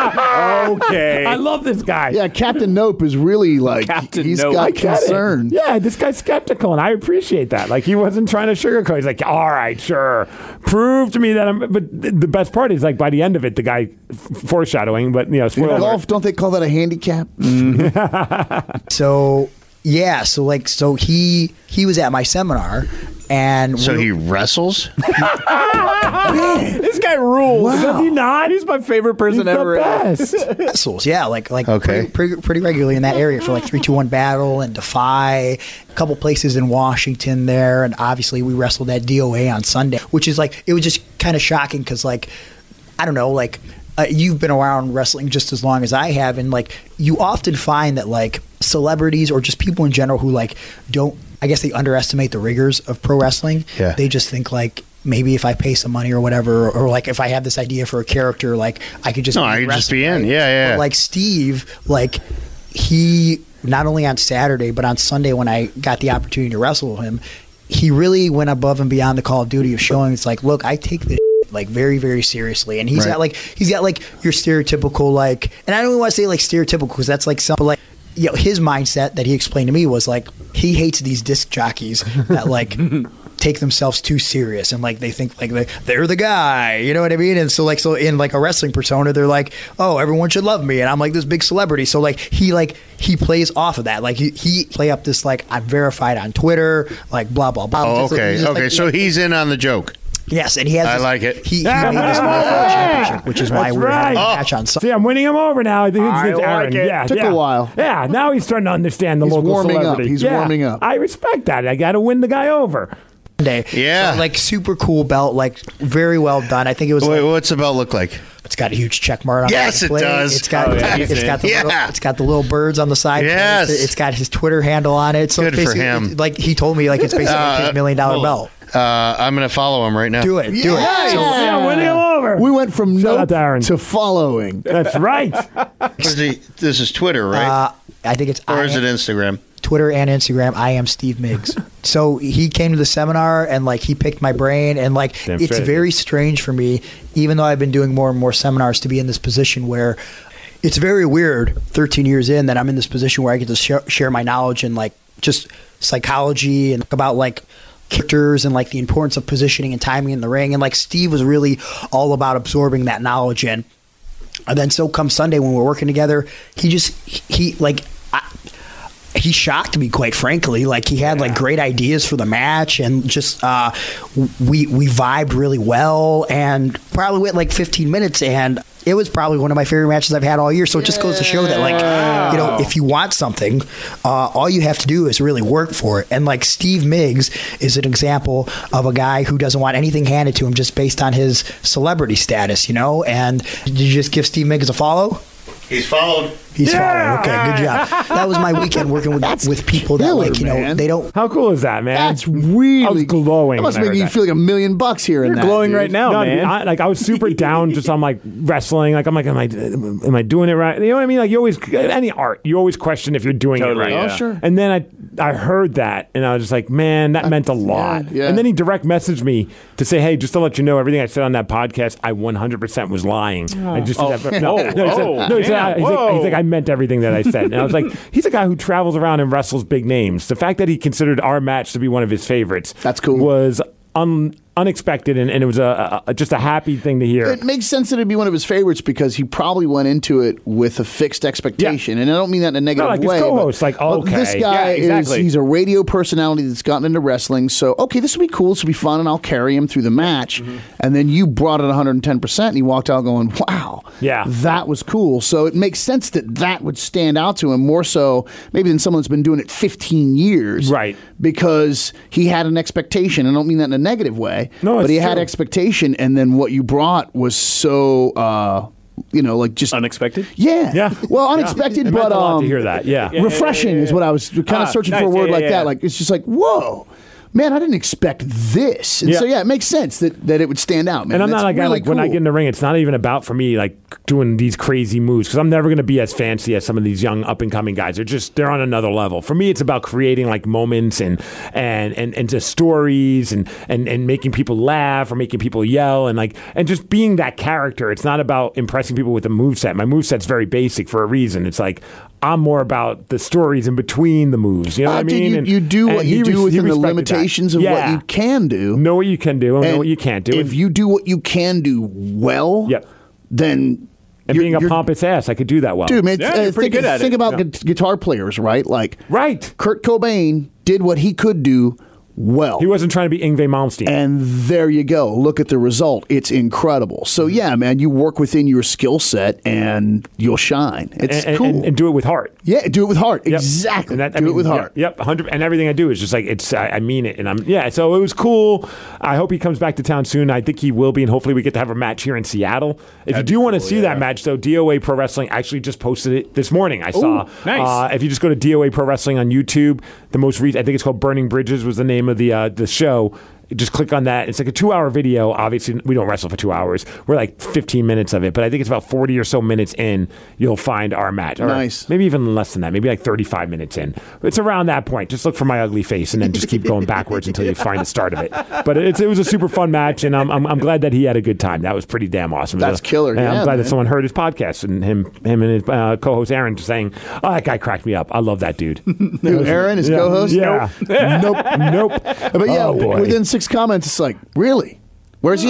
okay. I love this guy. Yeah, Captain Nope is really like, he's got concern. Yeah, this guy's skeptical, and I appreciate that. Like, he wasn't trying to sugarcoat. He's like, all right, sure. Prove to me that I'm... But the best part is, like, by the end of it, the guy foreshadowing, but, In golf, don't they call that a handicap? So he was at my seminar, and so he wrestles. This guy rules. Wow. Does he not? He's my favorite person ever. wrestles, yeah, like okay. pretty regularly in that area for like 3-2-1 Battle and Defy, a couple places in Washington there, and obviously we wrestled at DOA on Sunday, which is like, it was just kind of shocking because, like, I don't know, like, you've been around wrestling just as long as I have, and like, you often find that like celebrities or just people in general who like don't, I guess they underestimate the rigors of pro wrestling. Yeah. They just think like, maybe if I pay some money or whatever, or like if I have this idea for a character, like I could just be in. Yeah. But like Steve, like he not only on Saturday but on Sunday when I got the opportunity to wrestle him, he really went above and beyond the Call of Duty of showing it's like, look, I take this like very, very seriously, and he's got like your stereotypical like, and I don't even want to say like stereotypical because that's like something like. His mindset that he explained to me was like he hates these disc jockeys that like take themselves too serious and like they think like they're the guy, you know what I mean? And so in like a wrestling persona, they're like, oh, everyone should love me, and I'm like this big celebrity. So like he plays off of that. Like he play up this like I'm verified on Twitter, like blah blah blah. Oh, okay. Like, so he's in on the joke. Yes, and he has. I like it. He made this championship, which is why we're having a match on Sunday. See, I'm winning him over now. I think it's Aaron. like it. Yeah, Took a while. Yeah, now he's starting to understand the He's local warming up. celebrity. He's Yeah, warming up. I respect that. I got to win the guy over. Yeah. So, like super cool belt, like very well done. I think it was. Wait, like, what's the belt look like? it's got a huge check mark on Yes, the it plate. does. It's got it's got the little birds on the side. Yes. It's got his Twitter handle on it. So Good for basically, him. Like he told me, like it's basically a $1 million belt. I'm going to follow him right now. Do it. Do it. Yeah, I'm winning him over. We went from Shout nope out to Aaron. to following. That's right. This is Twitter, right? I think it's or is it Instagram? Twitter and Instagram. I am Steve Miggs. So he came to the seminar and like he picked my brain and like Damn it's straight. very strange for me, even though I've been doing more and more seminars, to be in this position where it's very weird 13 years in that I'm in this position where I get to share my knowledge and like just psychology and about like characters and like the importance of positioning and timing in the ring. And like Steve was really all about absorbing that knowledge in. And then so come Sunday when we're working together, he shocked me, quite frankly. Like he had like great ideas for the match, and just we vibed really well, and probably went like 15 minutes, and it was probably one of my favorite matches I've had all year. So it just goes to show that, like, you know, if you want something, all you have to do is really work for it. And like Steve Miggs is an example of a guy who doesn't want anything handed to him just based on his celebrity status, you know. And did you just give Steve Miggs a follow? He's followed. He's following. Okay, good job. That was my weekend working with people that, killer, like, you know, man. they don't. How cool is that, man? That's really I was glowing. That must when I make heard you that. feel like $1 million here. You're in that, glowing dude. right now, No, man. I was super down just on like wrestling. Like I'm like, am I doing it right? You know what I mean? Like you always, any art, you always question if you're doing Totally, it right. yeah. Oh, sure. And then I heard that, and I was just like, man, that meant a lot. yeah. And then he direct messaged me to say, hey, just to let you know, everything I said on that podcast, I 100% was lying. I just did that. No, he said, he's like, I meant everything that I said. And I was like, he's a guy who travels around and wrestles big names. The fact that he considered our match to be one of his favorites, That's cool. was unexpected, and it was just a happy thing to hear. It makes sense that it'd be one of his favorites because he probably went into it with a fixed expectation, and I don't mean that in a negative like his way. co-host, like, but okay. this guy Yeah, exactly. he's a radio personality that's gotten into wrestling, so okay, this will be cool, this will be fun, and I'll carry him through the match. And then you brought it 110%, and he walked out going, "Wow, Yeah. that was cool." So it makes sense that would stand out to him more so maybe than someone that's been doing it 15 years, Right. Because he had an expectation. I don't mean that in a negative way. No, but it's he had true. expectation, and then what you brought was so, like just Unexpected? Yeah, Yeah. Well, unexpected, It but meant a lot to hear that. Yeah. refreshing is what I was kind of searching for a nice. word Yeah, like yeah, that. yeah. Like it's just like, whoa, man, I didn't expect this, and Yeah. so it makes sense that it would stand out, man. And I'm not That's like, really when I cool. get in the ring, it's not even about for me like doing these crazy moves because I'm never going to be as fancy as some of these young up and coming guys. They're on another level. For me, it's about creating like moments and just stories and making people laugh or making people yell and just being that character. It's not about impressing people with a moveset. My moveset's very basic for a reason. It's like I'm more about the stories in between the moves. You know what I mean? Dude, you do what you do within the limitations of what you can do. Know what you can do and know And what you can't do. If you do what you can do well, then and being a pompous ass, I could do that well. Dude, man, you're pretty good at it. think about guitar players, right? Like, right. Kurt Cobain did what he could do well. He wasn't trying to be Yngwie Malmsteen. And there you go. Look at the result. It's incredible. So, yeah, man, you work within your skill set and you'll shine. It's cool. And do it with heart. Yeah, do it with heart. Yep. Exactly. And do it with heart. Yep, 100. And everything I do is just like I mean it, and so it was cool. I hope he comes back to town soon. I think he will be, and hopefully we get to have a match here in Seattle. If you do want to see that match, though, DOA Pro Wrestling actually just posted it this morning. I saw. Nice. If you just go to DOA Pro Wrestling on YouTube, the most recent, I think it's called Burning Bridges was the name of the show. Just click on that. It's like a 2-hour video. Obviously, we don't wrestle for 2 hours. We're like 15 minutes of it, but I think it's about 40 or so minutes in, you'll find our match. Or Nice. maybe even less than that. Maybe like 35 minutes in. It's around that point. Just look for my ugly face and then just keep going backwards until you find the start of it. But it was a super fun match, and I'm glad that he had a good time. That was pretty damn awesome. That's killer. And Yeah, I'm glad man. that someone heard his podcast and him and his co-host Aaron just saying, "Oh, that guy cracked me up. I love that dude." Who, Aaron, his Yeah. co-host? Yeah. Nope. But yeah, Oh, boy. within 6 comments, it's like, really? Where's he at?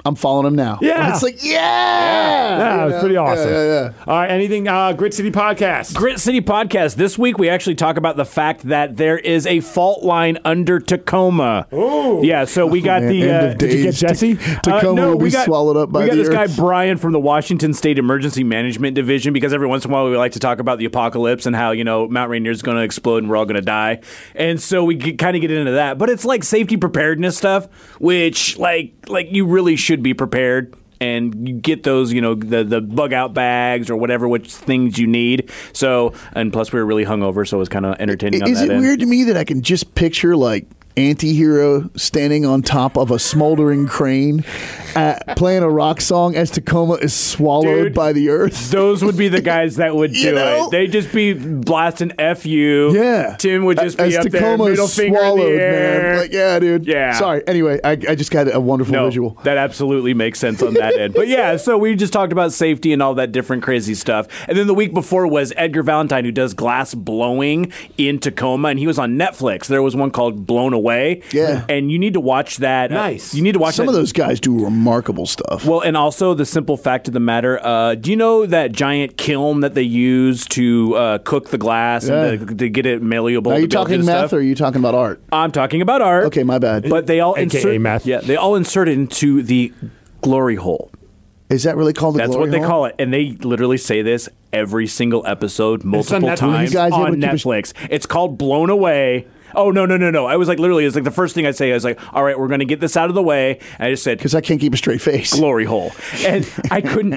I'm following him now. Yeah. It's like, Yeah, it was pretty awesome. Yeah. All right, anything Grit City Podcast? Grit City Podcast. This week we actually talk about the fact that there is a fault line under Tacoma. Oh. Yeah, so we got Man, the... end of Did you get days. Jesse? Tacoma will be swallowed up by We got the this guy earth. Brian from the Washington State Emergency Management Division, because every once in a while we like to talk about the apocalypse and how, Mount Rainier is going to explode and we're all going to die. And so we kind of get into that. But it's like safety preparedness stuff, which like you really should be prepared. And you get those, the bug out bags or whatever, which things you need. So, and plus we were really hungover, so it was kind of entertaining on Is that it end. weird to me that I can just picture like anti-hero standing on top of a smoldering crane playing a rock song as Tacoma is swallowed by the earth? Those would be the guys that would do it. They'd just be blasting F you. Yeah. Tim would just be as up Tacoma there, middle is finger in the swallowed, air. man. Like, yeah, dude. Yeah. Sorry. Anyway, I just got a wonderful visual. That absolutely makes sense on that end. But yeah, so we just talked about safety and all that different crazy stuff. And then the week before was Edgar Valentine, who does glass blowing in Tacoma, and he was on Netflix. There was one called Blown Away. Yeah. And you need to watch that. Nice. You need to watch Some that. of those guys do remarkable stuff. Well, and also the simple fact of the matter, do you know that giant kiln that they use to cook the glass and to get it malleable? Are you to be able to talking do meth stuff? or are you talking about art? I'm talking about art. Okay, my bad. But they all AKA insert meth. Yeah, they all insert it into the glory hole. Is that really called the That's glory what they hole? call it, and they literally say this every single episode, multiple Netflix. times You guys able on to keep Netflix. It's called Blown Away. Oh, no. I was like, literally, it's like the first thing I say. I was like, all right, we're going to get this out of the way. And I just said, Because I can't keep a straight face. glory hole. And I couldn't,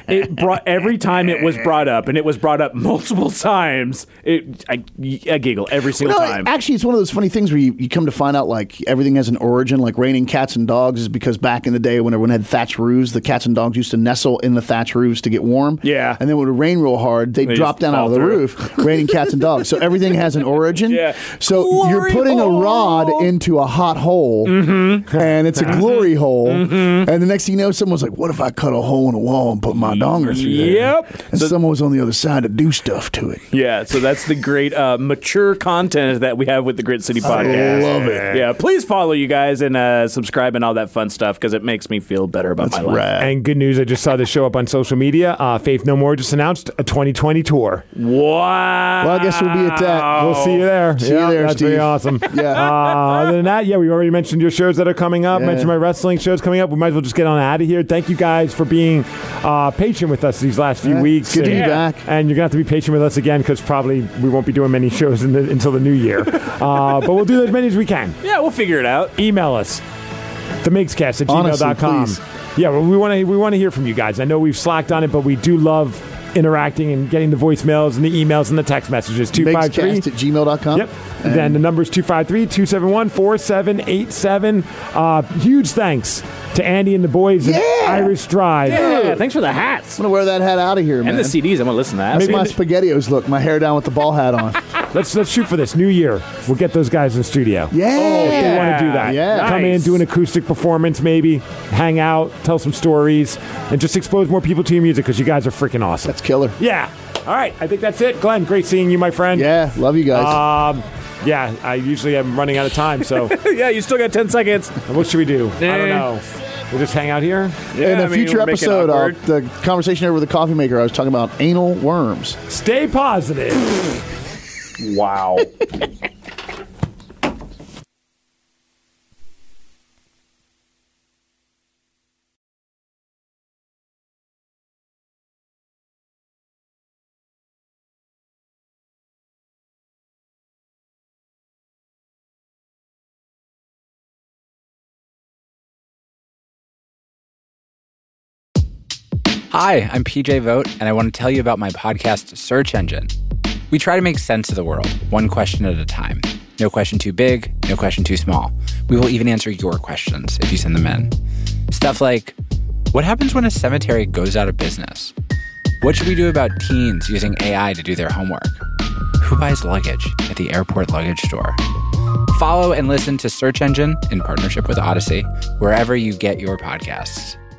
every time it was brought up, and it was brought up multiple times, I giggle every single time. Actually, it's one of those funny things where you come to find out like everything has an origin. Like raining cats and dogs is because back in the day when everyone had thatch roofs, the cats and dogs used to nestle in the thatch roofs to get warm. Yeah. And then when it would rain real hard, they'd They drop just down out of the fall through. roof, raining cats and dogs. So everything has an origin. Yeah. So you're Glory putting hole. a rod into a hot hole, and it's a glory hole. And the next thing you know, someone's like, "What if I cut a hole in a wall and put my donger through there?" Yep. And someone was on the other side to do stuff to it. Yeah, so that's the great mature content that we have with the Grit City Podcast. love it. Yeah, please follow you guys and subscribe and all that fun stuff because it makes me feel better about my life. Rad. And good news, I just saw this show up on social media. Faith No More just announced a 2020 tour. Wow. Well, I guess we'll be at that. We'll see you there. See you there, that's pretty Steve. awesome. Yeah. Other than that, we already mentioned your shows that are coming up. Yeah. Mentioned my wrestling shows coming up. We might as well just get on out of here. Thank you guys for being patient with us these last few weeks. It's good to be back. And you're going to have to be patient with us again because probably we won't be doing many shows until the new year. But we'll do as many as we can. Yeah, we'll figure it out. Email us, themigscast@gmail.com. Honestly, Yeah, well, we want to hear from you guys. I know we've slacked on it, but we do love interacting and getting the voicemails and the emails and the text messages. 253 Migscast@gmail.com. Yep. And then the number is 253-271-4787. Huge thanks to Andy and the boys at Irish Drive. Yeah, thanks for the hats. I'm going to wear that hat out of here, man. And the CDs. I'm going to listen to that. Make my SpaghettiOs look. My hair down with the ball hat on. Let's shoot for this new year. We'll get those guys in the studio. Yeah. If they want to do that. Yeah. Come in, Nice. do an acoustic performance maybe, hang out, tell some stories, and just expose more people to your music because you guys are freaking awesome. That's killer. Yeah. All right. I think that's it. Glenn, great seeing you, my friend. Yeah. Love you guys. Yeah, I usually am running out of time, so Yeah, you still got 10 seconds. what should we do? I don't know. We'll just hang out here? In a future we're making episode, awkward. the conversation over the coffee maker, I was talking about anal worms. Stay positive. Wow. Hi, I'm PJ Vogt, and I want to tell you about my podcast, Search Engine. We try to make sense of the world, one question at a time. No question too big, no question too small. We will even answer your questions if you send them in. Stuff like, what happens when a cemetery goes out of business? What should we do about teens using AI to do their homework? Who buys luggage at the airport luggage store? Follow and listen to Search Engine in partnership with Odyssey, wherever you get your podcasts.